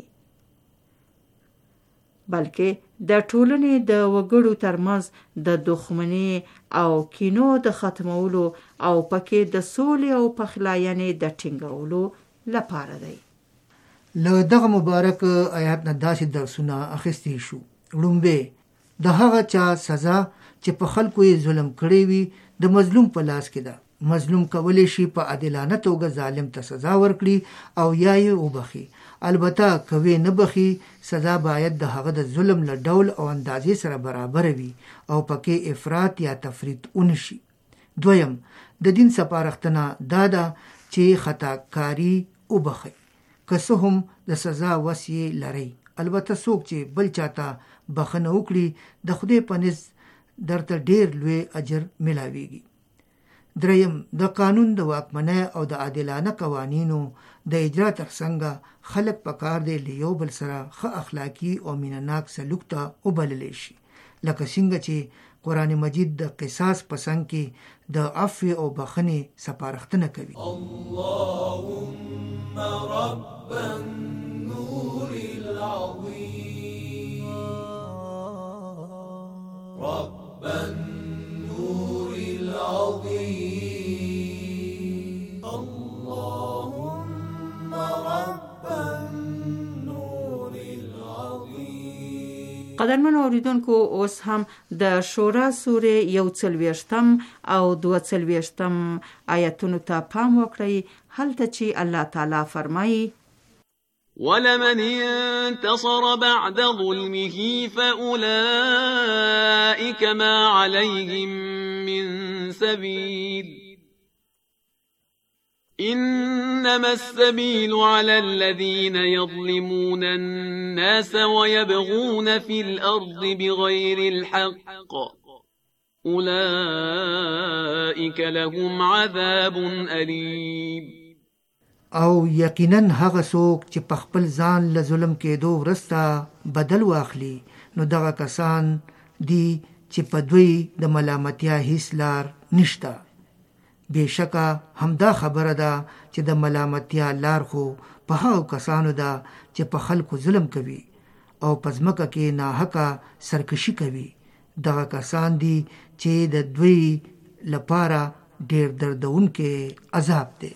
Speaker 6: بلکې د ټولنې د وګړو ترمنځ د دښمنۍ او کینو د ختمولو او پکې د سولې او پخلاینې د ټینګولو لپاره دی.
Speaker 9: له دغه مبارک آیات نه داسې درسونه اخیستی شو. لومبه د هغه چا سزا چې په خلکو یې ظلم کړی وي د مظلوم په لاس کې ده. مظلوم کولی شي په عادلانه توګه ظالم ته سزا ورکړي او یا یې وبخي. البته کوي نه بخي، سزا باید د هغه د ظلم له ډول او اندازې سره برابر وي او پکې افراط یا تفریط ونشي. دویم، د دین سپارښتنه دا ده چې خطاکاري وبخي که څه هم د سزا وس یې لري. البته څوک چې بل چاته بخښنه وکړي د خدای په نزد درته ډیر لوی اجر ملاویږي. دریم، د قانون د واکمنۍ او د عادلانه قوانینو د اجرا ترڅنګ خلک پکار دی له یو بل سره ښه اخلاقی او مینناک سلوک ته وبللی شي، لکه څنګه چې قرآن مجید د قصاص په څنګ کې د عفو او بخښنې سپارښتنه کوي. اللهم رب النور العظیم رب النور العظیم اللهم رب النور العظیم
Speaker 6: قدرمن اوریدونکو اوس هم د شورا سورې یو څلوېښتم او دوه څلوېښتم آیتونو ته پام وکړئ، هلته چې الله تعالی فرمایي:
Speaker 10: ولمن انتصر بعد ظلمه فأولئك ما عليهم من سبيل إنما السبيل على الذين يظلمون الناس ويبغون في الأرض بغير الحق أولئك لهم عذاب أليم.
Speaker 9: او یقینا هغه څوک چې په خپل ځان له ظلم کېدو وروسته بدل واخلي، نو دغه کسان دي چې په دوی د ملامتیا هیڅ لار نشته. بېشکه همدا خبره ده چې د ملامتیا لار خو په هغو کسانو ده چې په خلکو ظلم کوي او په ځمکه کې ناحقه سرکشي کوي. دغه کسان دي چې د دوی لپاره ډېر دردونکي عذاب دی.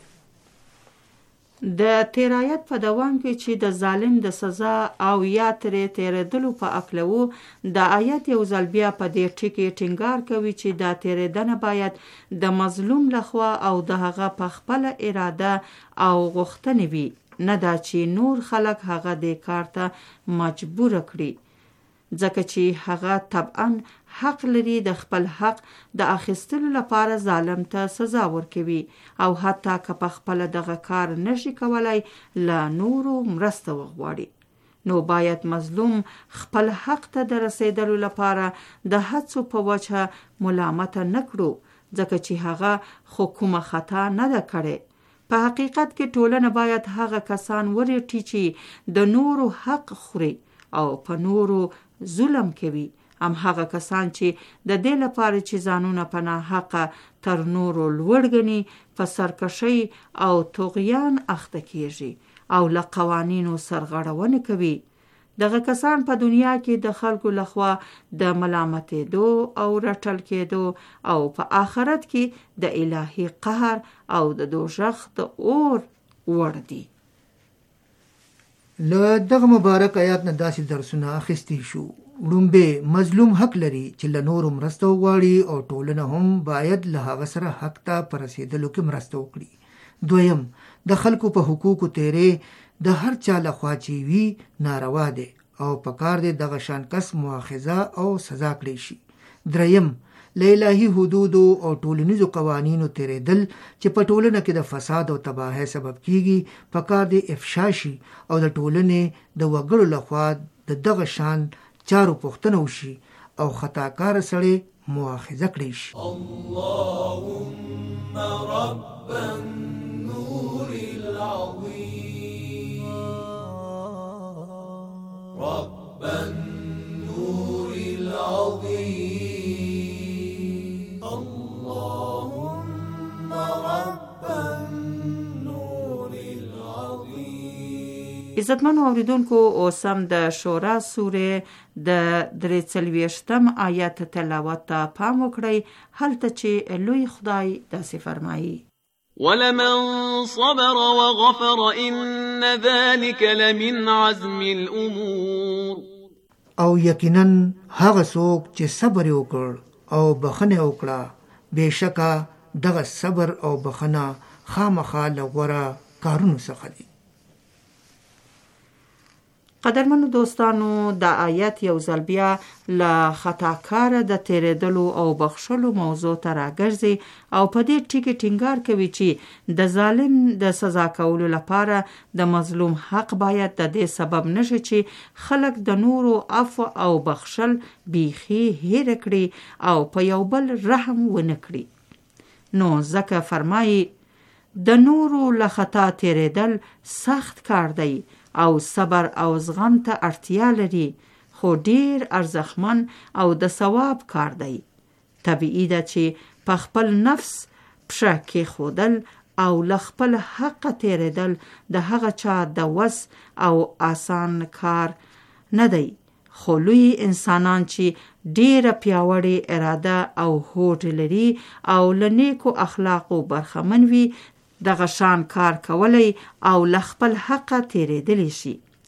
Speaker 6: د تیر آیت په دوام کې چې د ظالم د سزا او یا ترې تیرېدلو په اکله وو، د آیت یو ځل بیا په دې ټکي ټینګار کوي چې دا تیرېدنه باید د مظلوم لخوا او د هغه په خپله اراده او غوښتنې وي، نه دا چې نور خلک هغه دې کار ته مجبور کړي، ځکه چې هغه طبعا حق لري د خپل حق د اخیستلو لپاره ظالم ته سزا ورکوي، او حتی که په خپله دغه کار نشي کولای له نورو مرسته وغواړي، نو باید مظلوم خپل حق ته د رسیدلو لپاره د هڅو په وجه ملامته نه کړو، ځکه چې هغه خو کومه خطا نه ده کړې. په حقیقت کې ټولنه باید هغه کسان ورټي چې د نورو حق خوري او په نورو ظلم کوي، هم هغه کسان چې د دې لپاره چې ځانونه په ناحقه تر نورو لوړ ګڼي په سرکشۍ او طغیان اخته کیږي او له قوانینو سرغړونه کوي. دغه کسان په دنیا کې د خلکو لخوا د ملامتېدو او رټل کېدو او په آخرت کې د الهي قهر او د دوزخ د اور وړ دي.
Speaker 9: له دغه مبارک آیات نه داسې درسونه اخیستی شو. لومبه مظلوم حق لري چې له نورو مرسته وغواړي او ټولنه هم باید له هغه سره حق ته په رسېدلو کې مرسته وکړي. دویم، د خلکو په حقوقو تیرې د هر چا لخوا چې وي ناروا دی او په کار دی دغه شان کس مؤاخذه او سزا کړی شي. دریم، له الهي حدودو او ټولنیزو قوانینو تیرېدل چې په ټولنه کې د فساد او تباهۍ سبب کیږي، په کار دی افشا شي او د ټولنې د وګړو لخوا د دغه شان چارو پوښتنه وشي او خطاکار سړی مؤاخذه کړی شي.
Speaker 11: اللهم رب النور العظیم رب النور العظیم اللهم رب النور العظیم.
Speaker 6: عزتمنو اوریدونکو، اوس هم د شورا سورې د درې څلوېښتم آیت تلاوت ته پام وکړئ، هلته چې لوی خدای داسې فرمایي:
Speaker 10: ولمن صبر وغفر إن ذلك لمن عزم الأمور.
Speaker 9: او یقینا هغه څوک چې صبر وکړ او بخنه وکړه، بېشکه دغه صبر او بخنه خامخا له غوره کارونو څخه دي.
Speaker 6: قدرمنو دوستانو، دا آیت یو ځل بیا له خطاکاره د تیرېدلو او بخښلو موضوع ته راګرځي او په دې ټکي ټینګار کوي چې د ظالم د سزا کولو لپاره د مظلوم حق باید د دې سبب نشي چې خلک د نورو عفو او بخښل بیخي هیر کړي او په یو بل رحم ونه کړي. نو ځکه فرمایي د نورو له خطا تیرېدل سخت کار دی او صبر او زغم ته اړتیا لري، خو ډیر ارزښتمن او د ثواب کار دی. طبیعي ده چې په خپل نفس پښه کېښودل او له خپل حق تیرېدل د هغه چا د وس او آسان کار نه دی، خو لوی انسانان چې ډیره پیاوړې اراده او هوډ لري او له نیکو اخلاقو برخمن وي، دغه شان کار کولی او له خپل حق تیرېدلی شي.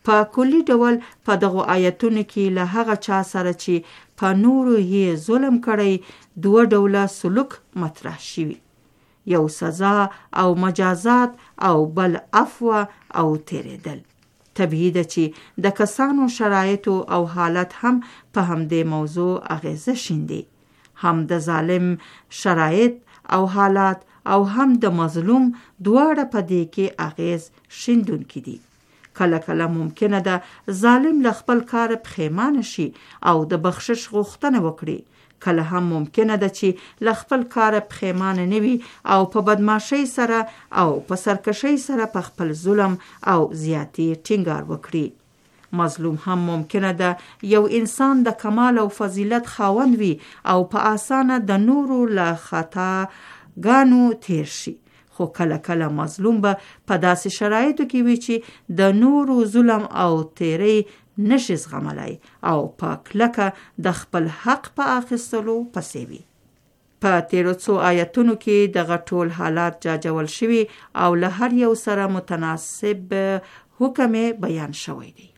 Speaker 6: په کلی ډول په دغو آیتونو کې له هغه چا سره چې په نورو یې ظلم کړی دوه ډوله سلوک مطرح شوي، یو سزا او مجازات او بل عفو او تیریدل. طبیعي ده چې د کسانو شرایطو او حالت هم په همدې موضوع اغیزه شیندي، هم د ظالم شرایط او حالات او هم د مظلوم دواړه په دې کې اغیز شیندونکي دي. کله کله ممکنه ده ظالم له خپل کار پښیمانه شي او د بخشش غوښتنه وکړي، کله هم ممکنه ده چې له خپل کار پښیمانه نه وي او په بدمعشۍ سره او په سرکشۍ سره په خپل ظلم او زیاتی ټینګار وکړي. مظلوم هم ممکنه ده یو انسان د کمال او فضیلت خاوند وي او په اسانه د نورو له خطا ګانو تیر شي، خو کله کله مظلوم به په داسې شرایطو کې وي چې د نورو ظلم او تیری نشي زغملای او په کلکه د خپل حق په اخیستلو پسې وي. په تیرو څو آیتونو کې دغه ټول حالات جاجول شوي او له هر یو سره متناسب حکم بیان شوی دی.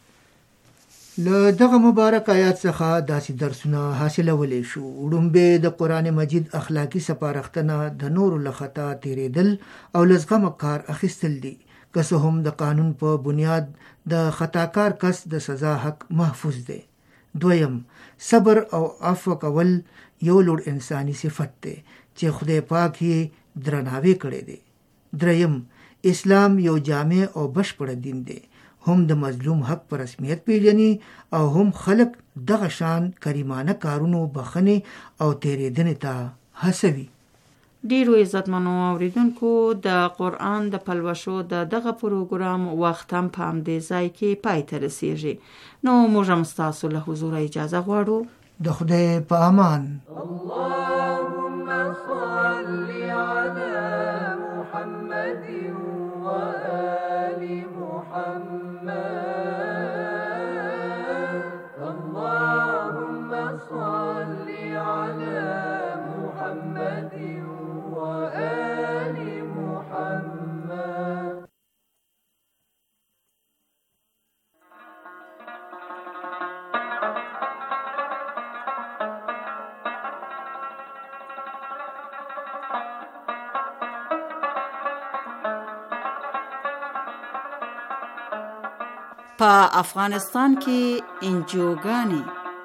Speaker 9: له دغه مبارک آیات څخه داسې درسونه حاصلولی شو. وړومبی د قرآن مجید اخلاقی سپارښتنه د نورو له خطا تیریدل او له زغمه کار اخیستل دي، که څه هم د قانون په بنیاد د خطاکار کس د سزا حق محفوظ دی. دویم، صبر او عفو کول یو لوړ انساني صفت دی چې خدای پاک یې درناوی کړی دی. دریم، اسلام یو جامع او بشپړ دین دی، هم د مظلوم حق پر رسمیت پیژني او هم خلق دغه شان کریمانه کارونو بخنه او تیریدنې ته هڅوي.
Speaker 6: ډیرو عزتمنو اوریدونکو، د قرآن د پلوشو د دغه پروګرام وخت هم په همدې ځای کې پای ته رسیږي. نو موږ هم ستاسو له حضور اجازه غواړو.
Speaker 9: د خدای په امان.
Speaker 11: اللهم صل علی محمد و آل محمد. اللهم صل علی محمد و آل محمد.
Speaker 6: په افغانستان کې انجیوګانې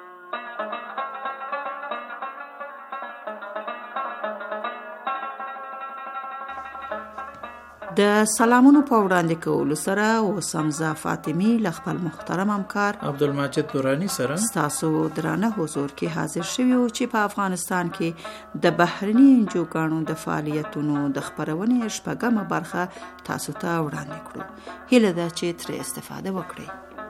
Speaker 6: د سلامونو په وړاندې کولو سره اوس هم زه فاطمي له خپل محترم همکار
Speaker 4: عبدالمجید دورانی سره
Speaker 6: ستاسو درانه حضور کې حاضر شوي یو چې په افغانستان کې د بهرني انجیوګانو د فعالیتونو د خپرونې شپږمه برخه تاسو ته وړاندې کړو. هیله ده چې ترې استفاده وکړئ.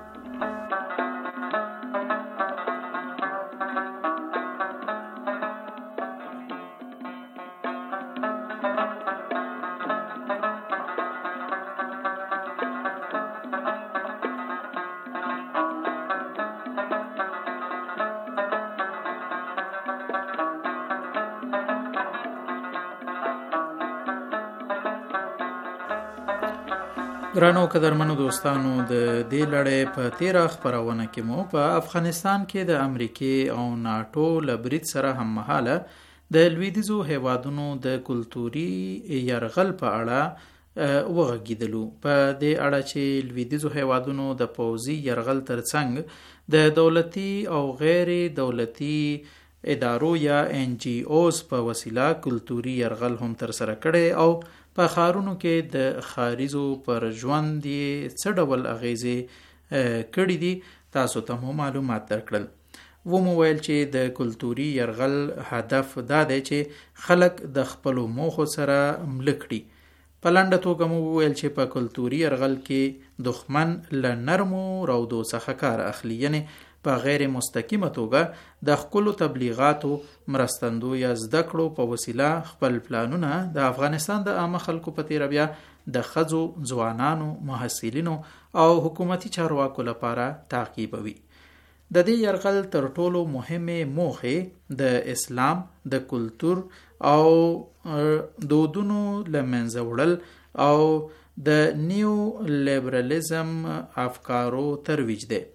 Speaker 12: ګرانو قدرمنو دوستانو، د دې لړۍ په تیره خپرونه کې مو په افغانستان کې د امریکې او ناټو له برید سره هم مهاله د لویدیځو هیوادونو د کلتوري یرغل په اړه وغږیدلو. په دې اړه چې لویدیځو هیوادونو د پوځي یرغل ترڅنګ د دولتي او غیر دولتي ادارو یا ان جی اوز په وسیله کلتوري یرغل هم ترسره کړي او په ښارونو کې د ښاریزو پر ژوند یې څه ډول اغیزې کړي دي تاسو ته مو معلومات درکړل. و مو ویل چې د کلتوري یرغل هدف دا دی چې خلک د خپلو موخو سره مله کړي. په لنډه توګه مو ویل چې په کلتوري یرغل کې دښمن له نرمو رودو څخه کار اخلي، یعنی په غیر مستقیمه توګه د خپلو تبلیغاتو، مرستندو یا زده کړو په وسیله خپل پلانونه د افغانستان د عامه خلکو په تیره بیا د ښځو، ځوانانو، محصلینو او حکومتي چارواکو لپاره تعقیبوي. د دې یرغل تر ټولو مهمې موخې د اسلام د کلتور او دودونو له منځه وړل او د نیو لیبرالزم افکارو ترویج دی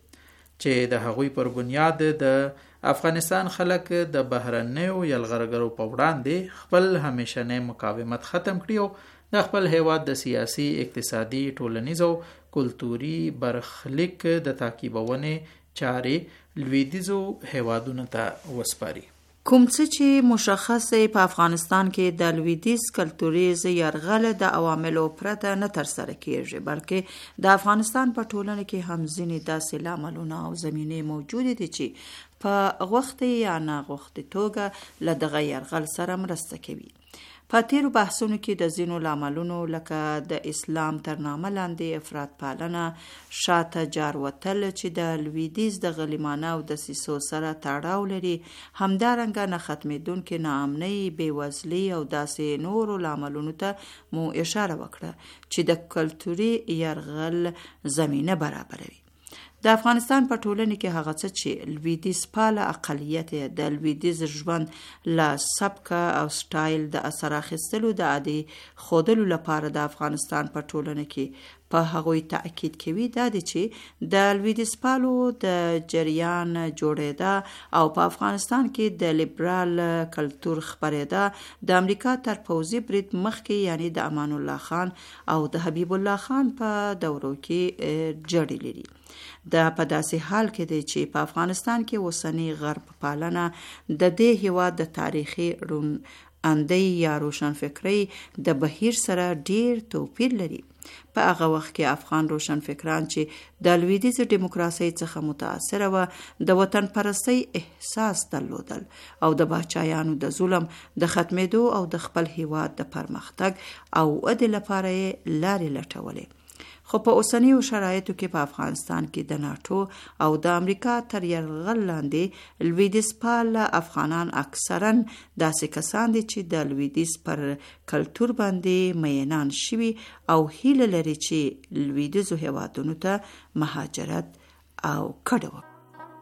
Speaker 12: چې د هغوی پر بنیاد د افغانستان خلک د بهرنیو یلغرګرو په وړاندې خپل همیشنی مقاومت ختم کړي او د خپل هیواد د سیاسي، اقتصادي، ټولنیز او کلتوري برخلیک د تعقیبونې چارې لویدیځو هیوادونو ته وسپاري.
Speaker 6: کوم څه چې مشخص په افغانستان کې د لویدیځ کلتوریز یرغل د عواملو پرته نه ترسره کیږي، بلکې د افغانستان په ټولنه کې هم ځینې داسې لاملونه او زمینې موجود دي چې په غوښتي یا ناغوښتي توګه له دغه یرغل سره مرسته کوي. په تیرو بحثونو کې د ځینو لاملونو لکه د اسلام تر نامه لاندې افراط پالنه، شاته جار وتل چې د لویدیځ د غلیمانه او دسیسو سره تړاو لري، همدارنګه نه ختمېدونکې ناامنۍ، بېوزلي او داسې نورو لاملونو ته مو اشاره وکړه چې د کلتوري یرغل زمینه برابروي. د افغانستان په ټولنه کې هغه څه چې لویدیځ پاله اقلیت د لویدیځ ژوند له سبک او سټایل د اثر اخیستلو د عادي ښودلو لپاره د افغانستان په ټولنه کې په هغوی تاکید کوي، دا دی چې د لویدیځ پالو د جریان جوړېده او په افغانستان کې د لیبرال کلتور خپرېده د امریکا تر پوځي برید مخکې، یعنی د امان الله خان او د حبیب الله خان په دورو کې جړې لري. دا په داسې حال کې دی چې په افغانستان کې اوسنی غرب پالنه د دې هیواد د تاریخي رون اندی یا روشنفکرۍ د بهیر سره ډیر توپیر لري. په هغه وخت کې افغان روشنفکران چې د لویدیځ دیموکراسۍ څخه متاثره و د وطن پرستۍ احساس درلودل او د باچایانو د ظلم د ختمېدو او د خپل هیواد د پرمختګ او ودې لپاره یې لارې لټولې. خو په اوسنیو شرایطو کې په افغانستان کې د ناټو او د امریکا تر یرغل لاندې لویدیځ پال افغانان اکثرا داسې کسان دي چې د لویدیځ پر کلتور باندې مینان شوي او هیله لري چې لویدیځو هیوادونو ته مهاجرت او کډه وکړي.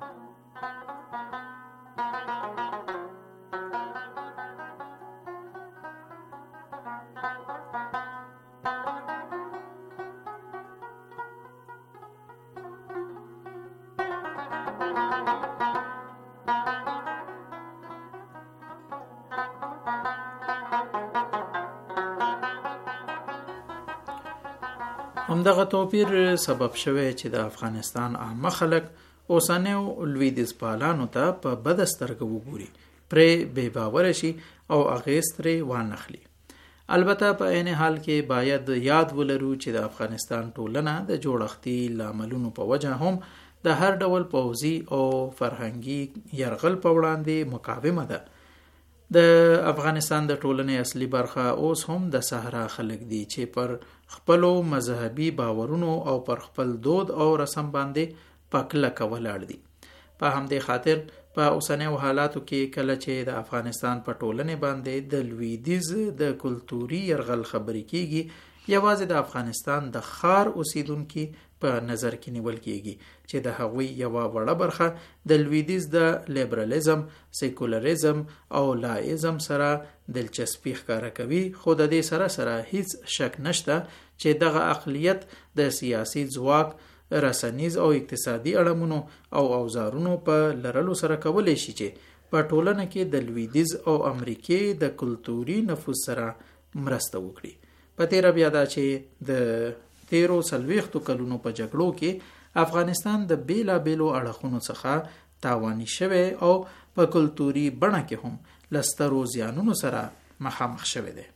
Speaker 12: همدغه توپیر سبب شوی چې د افغانستان عامه خلک اوسنیو لویدیځ پالانو ته په بده سترګه وګوري، پرې بې باوره شي او اغېز ترې وانخلي. البته په عین حال کې باید یاد ولرو چې د افغانستان ټولنه د جوړښتي لاملونو په وجه هم د هر ډول پوځي او فرهنګي یرغل په وړاندې مقاومه ده. د افغانستان د ټولنې اصلي برخه اوس هم د صحرا خلک دي چې پر خپلو مذهبي باورونو او پر خپل دود او رسم باندې پکلکه ولاړ دي. په همدې خاطر په اوسنیو حالاتو کې کله چې د افغانستان په ټولنې باندې د لویدیځ د کلتوري یرغل خبرې کیږي، یوازې د افغانستان د ښار اوسیدونکي په نظر کې نیول کیږي چې د هغوی یوه وړه برخه د لویدیځ د لیبرالیزم، سیکولریزم او لایزم سره دلچسپي ښکاره کوي. خو د دې سره سره هیڅ شک نشته چې دغه اقلیت د سیاسي ځواک، رسنیز او اقتصادي اړمونو او اوزارونو په لرلو سره کولی شي چې په ټولنه کې د لویدیځ او امریکې د کلتوري نفوذ سره مرسته وکړي. په تیره بیا دا چې د تیرو څلوېښتو کلونو په جګړو کې افغانستان د بیلابیلو اړخونو څخه تاواني شوی او په کلتوري بڼه کې هم له سترو زیانونو سره مخامخ شوی دی.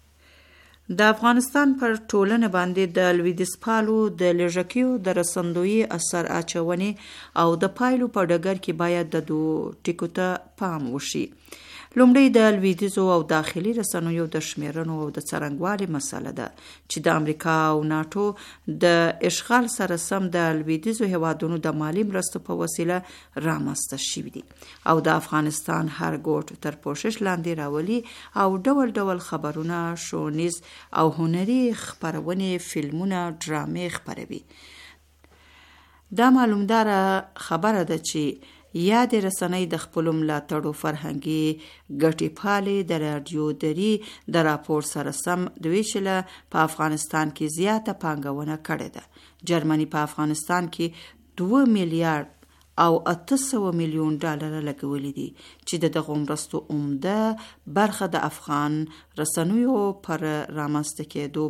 Speaker 6: د افغانستان پر ټولنه باندې د لویدیځ پالو د لږکیو د رسندویي اثر اچونې او د پایلو په ډګر کې باید د دوو ټکو ته پام وشي. لومړی د لویدیځو او داخلي رسنیو د شمیرنو او د څرنګوالي مسله ده چې د امریکا او ناټو د اشغال سره سم د لویدیځو هیوادونو د مالی مرستو په وسیله رامنځته شوي دي او د افغانستان هر ګوټ تر پوښښ لاندې راولي او ډول ډول خبرونه، ښوونیز او هنري خپرونې، فلمونه، ډرامې خپروي. دا معلومداره خبره ده چې یا د رسنۍ د خپلو ملاتړو فرهنګي ګټې پالې د راډیو دري د راپور سره سم د ویشله په افغانستان کې زیاته پانګونه کړې ده. جرمني په افغانستان کې دوه میلیارډ او اته سوه میلیون ډالر لګولي دي چې د دغو مرستو عمده برخه د افغان رسنیو پر رامنځته کېدو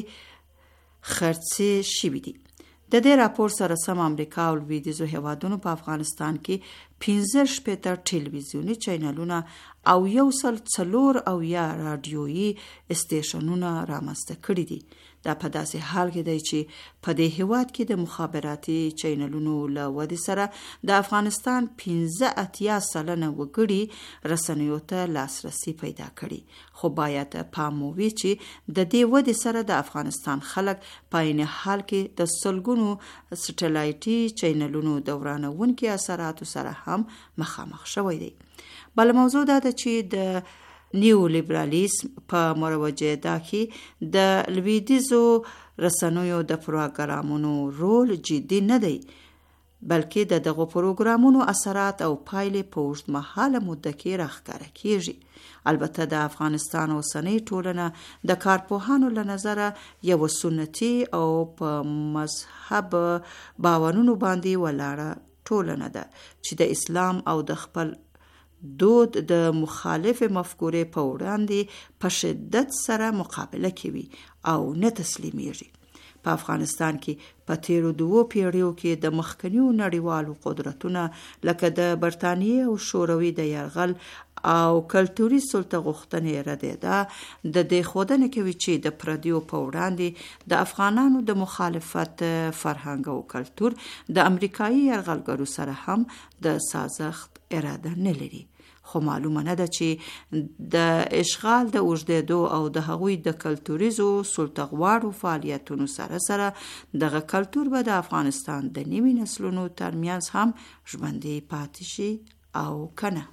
Speaker 6: باندې خرڅې شوي دي. د دې راپور سره سم امریکا او لویدیځو هیوادونو په افغانستان کې پنځه شپېته ټلویزیوني چینلونه او یو سل څلور او یا رادیویي استیشنونه رامنځته کړي دي. دا په داسې حال کې دی چې په دې هیواد کې د مخابراتي چینلونو له ودې سره د افغانستان پنځه اتیا سلنه وګړي رسنیو ته لاسرسي پیدا کړي. خو باید پام ووي چې د دې ودې سره د افغانستان خلک په عین حال کې د سلګونو سټلایټي چینلونو د ورانوونکي اثراتو سره هم مخامخ شوی دی. بل موضوع دا ده چې د نیو لیبرالیزم په مروجه ده کې د لویدیځو رسنیو د پروګرامونو رول جدي نه دی، بلکې د دغو پروګرامونو اثرات او پایلې په اوږدمهاله موده کې راښکاره کیږي. البته د افغانستان اوسنۍ ټولنه د کارپوهانو له نظره یو سنتي او په مذهب باورونو باندې ولاړه ټولنه ده چې د اسلام او د خپل دود د مخالف مفکورې په وړاندې په شدت سره مقابله کوي او نه تسلیمیږي. په افغانستان کې په تیرو دوو پیړیو کې د مخکنیو نړیوالو قدرتونه لکه د برټانیې او شوروي د یرغل او کلتوري سلطه غوښتنې ردېدا د دې ښودنې کوي چې د پردیو په وړاندې د افغانانو د مخالفت فرهنګ او کلتور د امریکایي یرغلګرو سره هم د سازښت اراده نه لري. خو معلومه نه ده چې د اشغال د اوږدېدو او د هغوی د کلتوریزو سلطه‌غواړو فعالیتونو سره سره دغه کلتور به د افغانستان د نوي نسلونو ترمنځ هم ژوندی پاتې شي او کنه.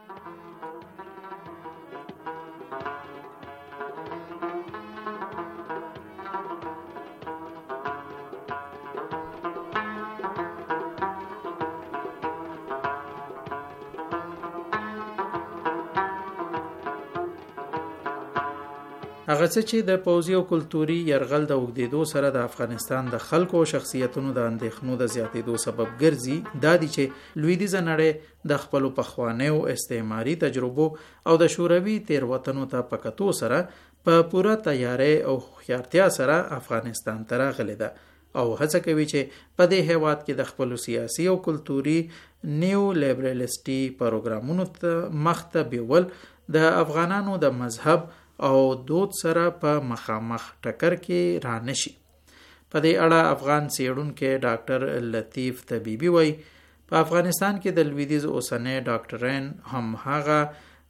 Speaker 12: هغه څه چې د پوځي او کلتوري یرغل د اوږدېدو سره د افغانستان د خلکو او شخصیتونو د اندېښنو د زیاتېدو سبب ګرځي دا دی چې لویدیځه نړۍ د خپلو پخوانیو استعماري تجربو او د شوروي تېروتنو ته په کتو سره په پوره تیارۍ او هوښیارتیا سره افغانستان ته راغلې ده او هڅه کوي چې په دې هیواد کې د خپلو سیاسي او کلتوري نیو لیبرالیسټي پروګرامونو ته مخ ته بیول د افغانانو د مذهب او دود سره په مخامخ ټکر کې را نشي. په دې اړه افغان څېړونکی ډاکټر لطیف طبیبي وایي په افغانستان کې د لویدیځ اوسنۍ ډاکټرین هم هغه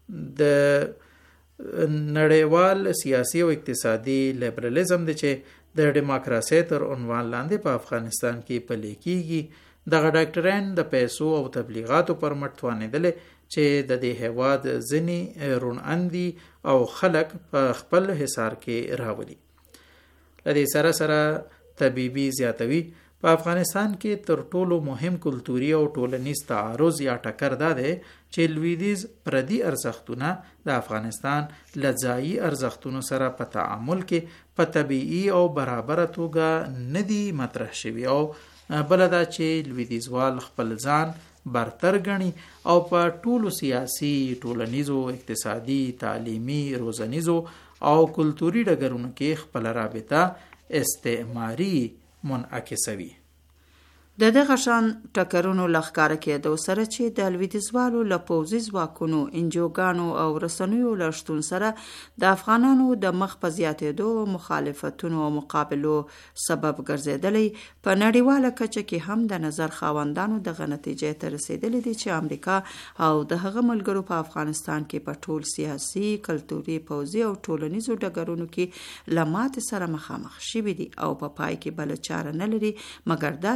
Speaker 12: د نړیوال سیاسي او اقتصادي لیبرالیزم دی چې د ډیموکراسۍ تر عنوان لاندې په افغانستان کې پلی کیږي. دغه ډاکټرین د پیسو او تبلیغاتو پر مټ توانېدلې چې د دې هیواد ځینې روڼ اندي او خلک په خپل حصار کې راولي. له دې سره سره طبیبي زیاتوي په افغانستان کې تر ټولو مهم کلتوري او ټولنیز تعارض یا ټکر دا دی چې لویدیځ پردي ارزښتونه د افغانستان له ځایي ارزښتونو سره په تعامل کې په طبیعي او برابره توګه نه دي مطرح شوي او بله دا چې لویدیځوال خپل ځان برتر ګڼي او په ټولو سیاسي، ټولنیزو، اقتصادي، تعلیمي، روزنیزو او کلتوري ډګرونو کې خپل رابطه استعماري منعکسوي.
Speaker 6: د دغه شان ټکرونو لښکاره کېدو سره چې د لویدیځوالو له پوځي ځواکونو، انجوګانو او رسنیو له شتون سره د افغانانو د مخ په زیاتېدو مخالفتونو او مقابلو سبب ګرځېدلی، په نړیواله کچه کې هم د نظر خاوندانو دغه نتیجې ته رسېدلی دي چې امریکا او د هغه ملګرو په افغانستان کې په ټول سیاسي، کلتوري، پوځي او ټولنیزو ډګرونو کې له ماتې سره مخامخ شوي دي او په پای کې بله چاره نه لري مګر دا چې له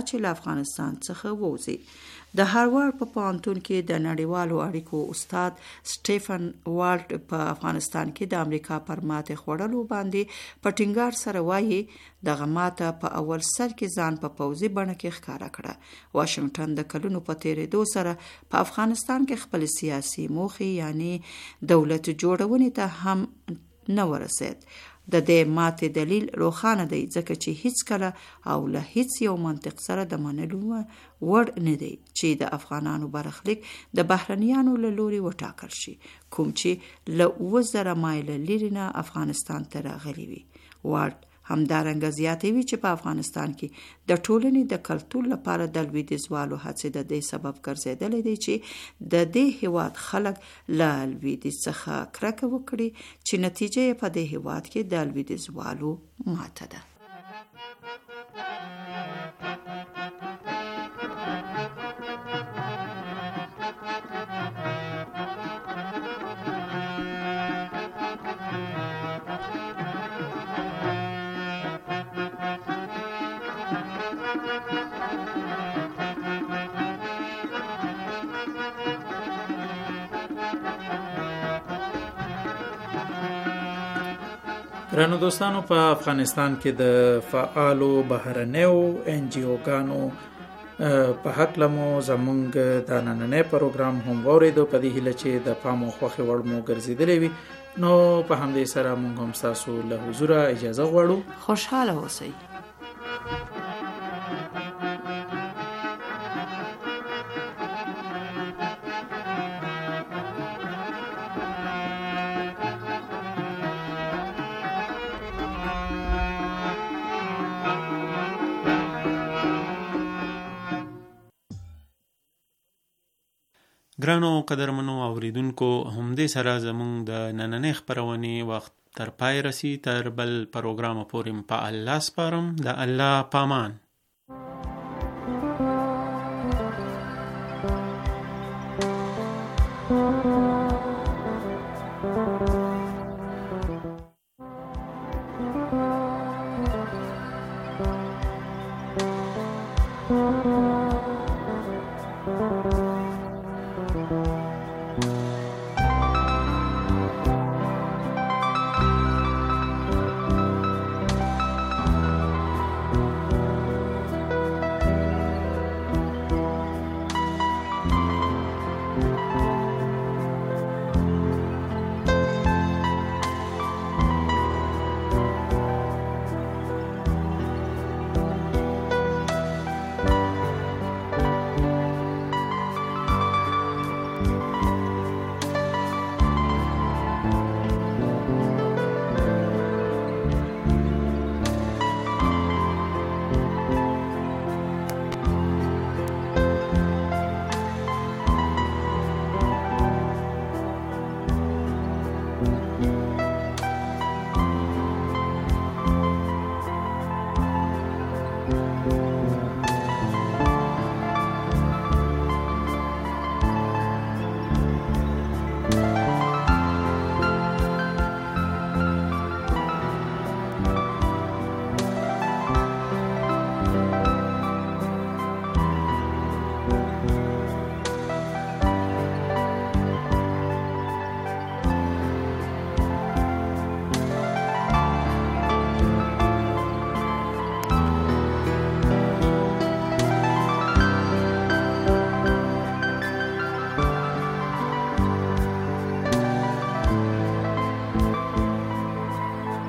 Speaker 6: افغانستان څخه ووځي. د هاروارد په پوهنتون کې د نړیوالو اړیکو استاد سټیفن والټ په افغانستان کې د امریکا پر ماتې خوړلو باندې په ټینګار سره وایي دغه ماته په اول سر کې ځان په پوځي بڼه کې ښکاره کړه. واشنگټن د کلونو په تیریدو سره په افغانستان کې خپل سیاسي موخې یعنی دولت جوړونې ته هم نه ورسید. د دې ماتې دلیل روښانه دی ځکه چې هیڅ کله او له هیڅ یو منطق سره د منلو وړ نه دی چې د افغانانو برخلیک د بهرنیانو له لوري وټاکل شي، کوم چې له اووه زره مایله لرې نه افغانستان ته راغلي وي. والټ همدارنګه زیاتوي چې په افغانستان کې د ټولنې د کلتور لپاره د لویدیځوالو هڅې د دې سبب ګرځېدلې دي چې د دې هیواد خلک له لویدیځ څخه کرکه وکړي چې نتیجه یې په دې هیواد کې د لویدیځوالو ماته ده.
Speaker 12: ګرانو دوستانو، په افغانستان کې د فعالو بهرنیو ان جی اوګانو په حق لمو زمونږ د نننۍ پروګرام هم واورېدو، په دې هیله چې د پام او خوښې وړ مو ګرځېدلی وي. نو په همدې سره مونږ هم ستاسو له حضوره اجازه غواړو.
Speaker 6: خوشحاله اوسئ.
Speaker 4: ګرانو قدرمنو اوریدونکو، همدې سره زموږ د نننۍ خپرونې وخت تر پای رسی. تر بل پروګرام پورې په الله سپارم. د الله پامان.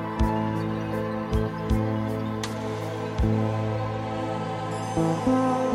Speaker 11: Thank you.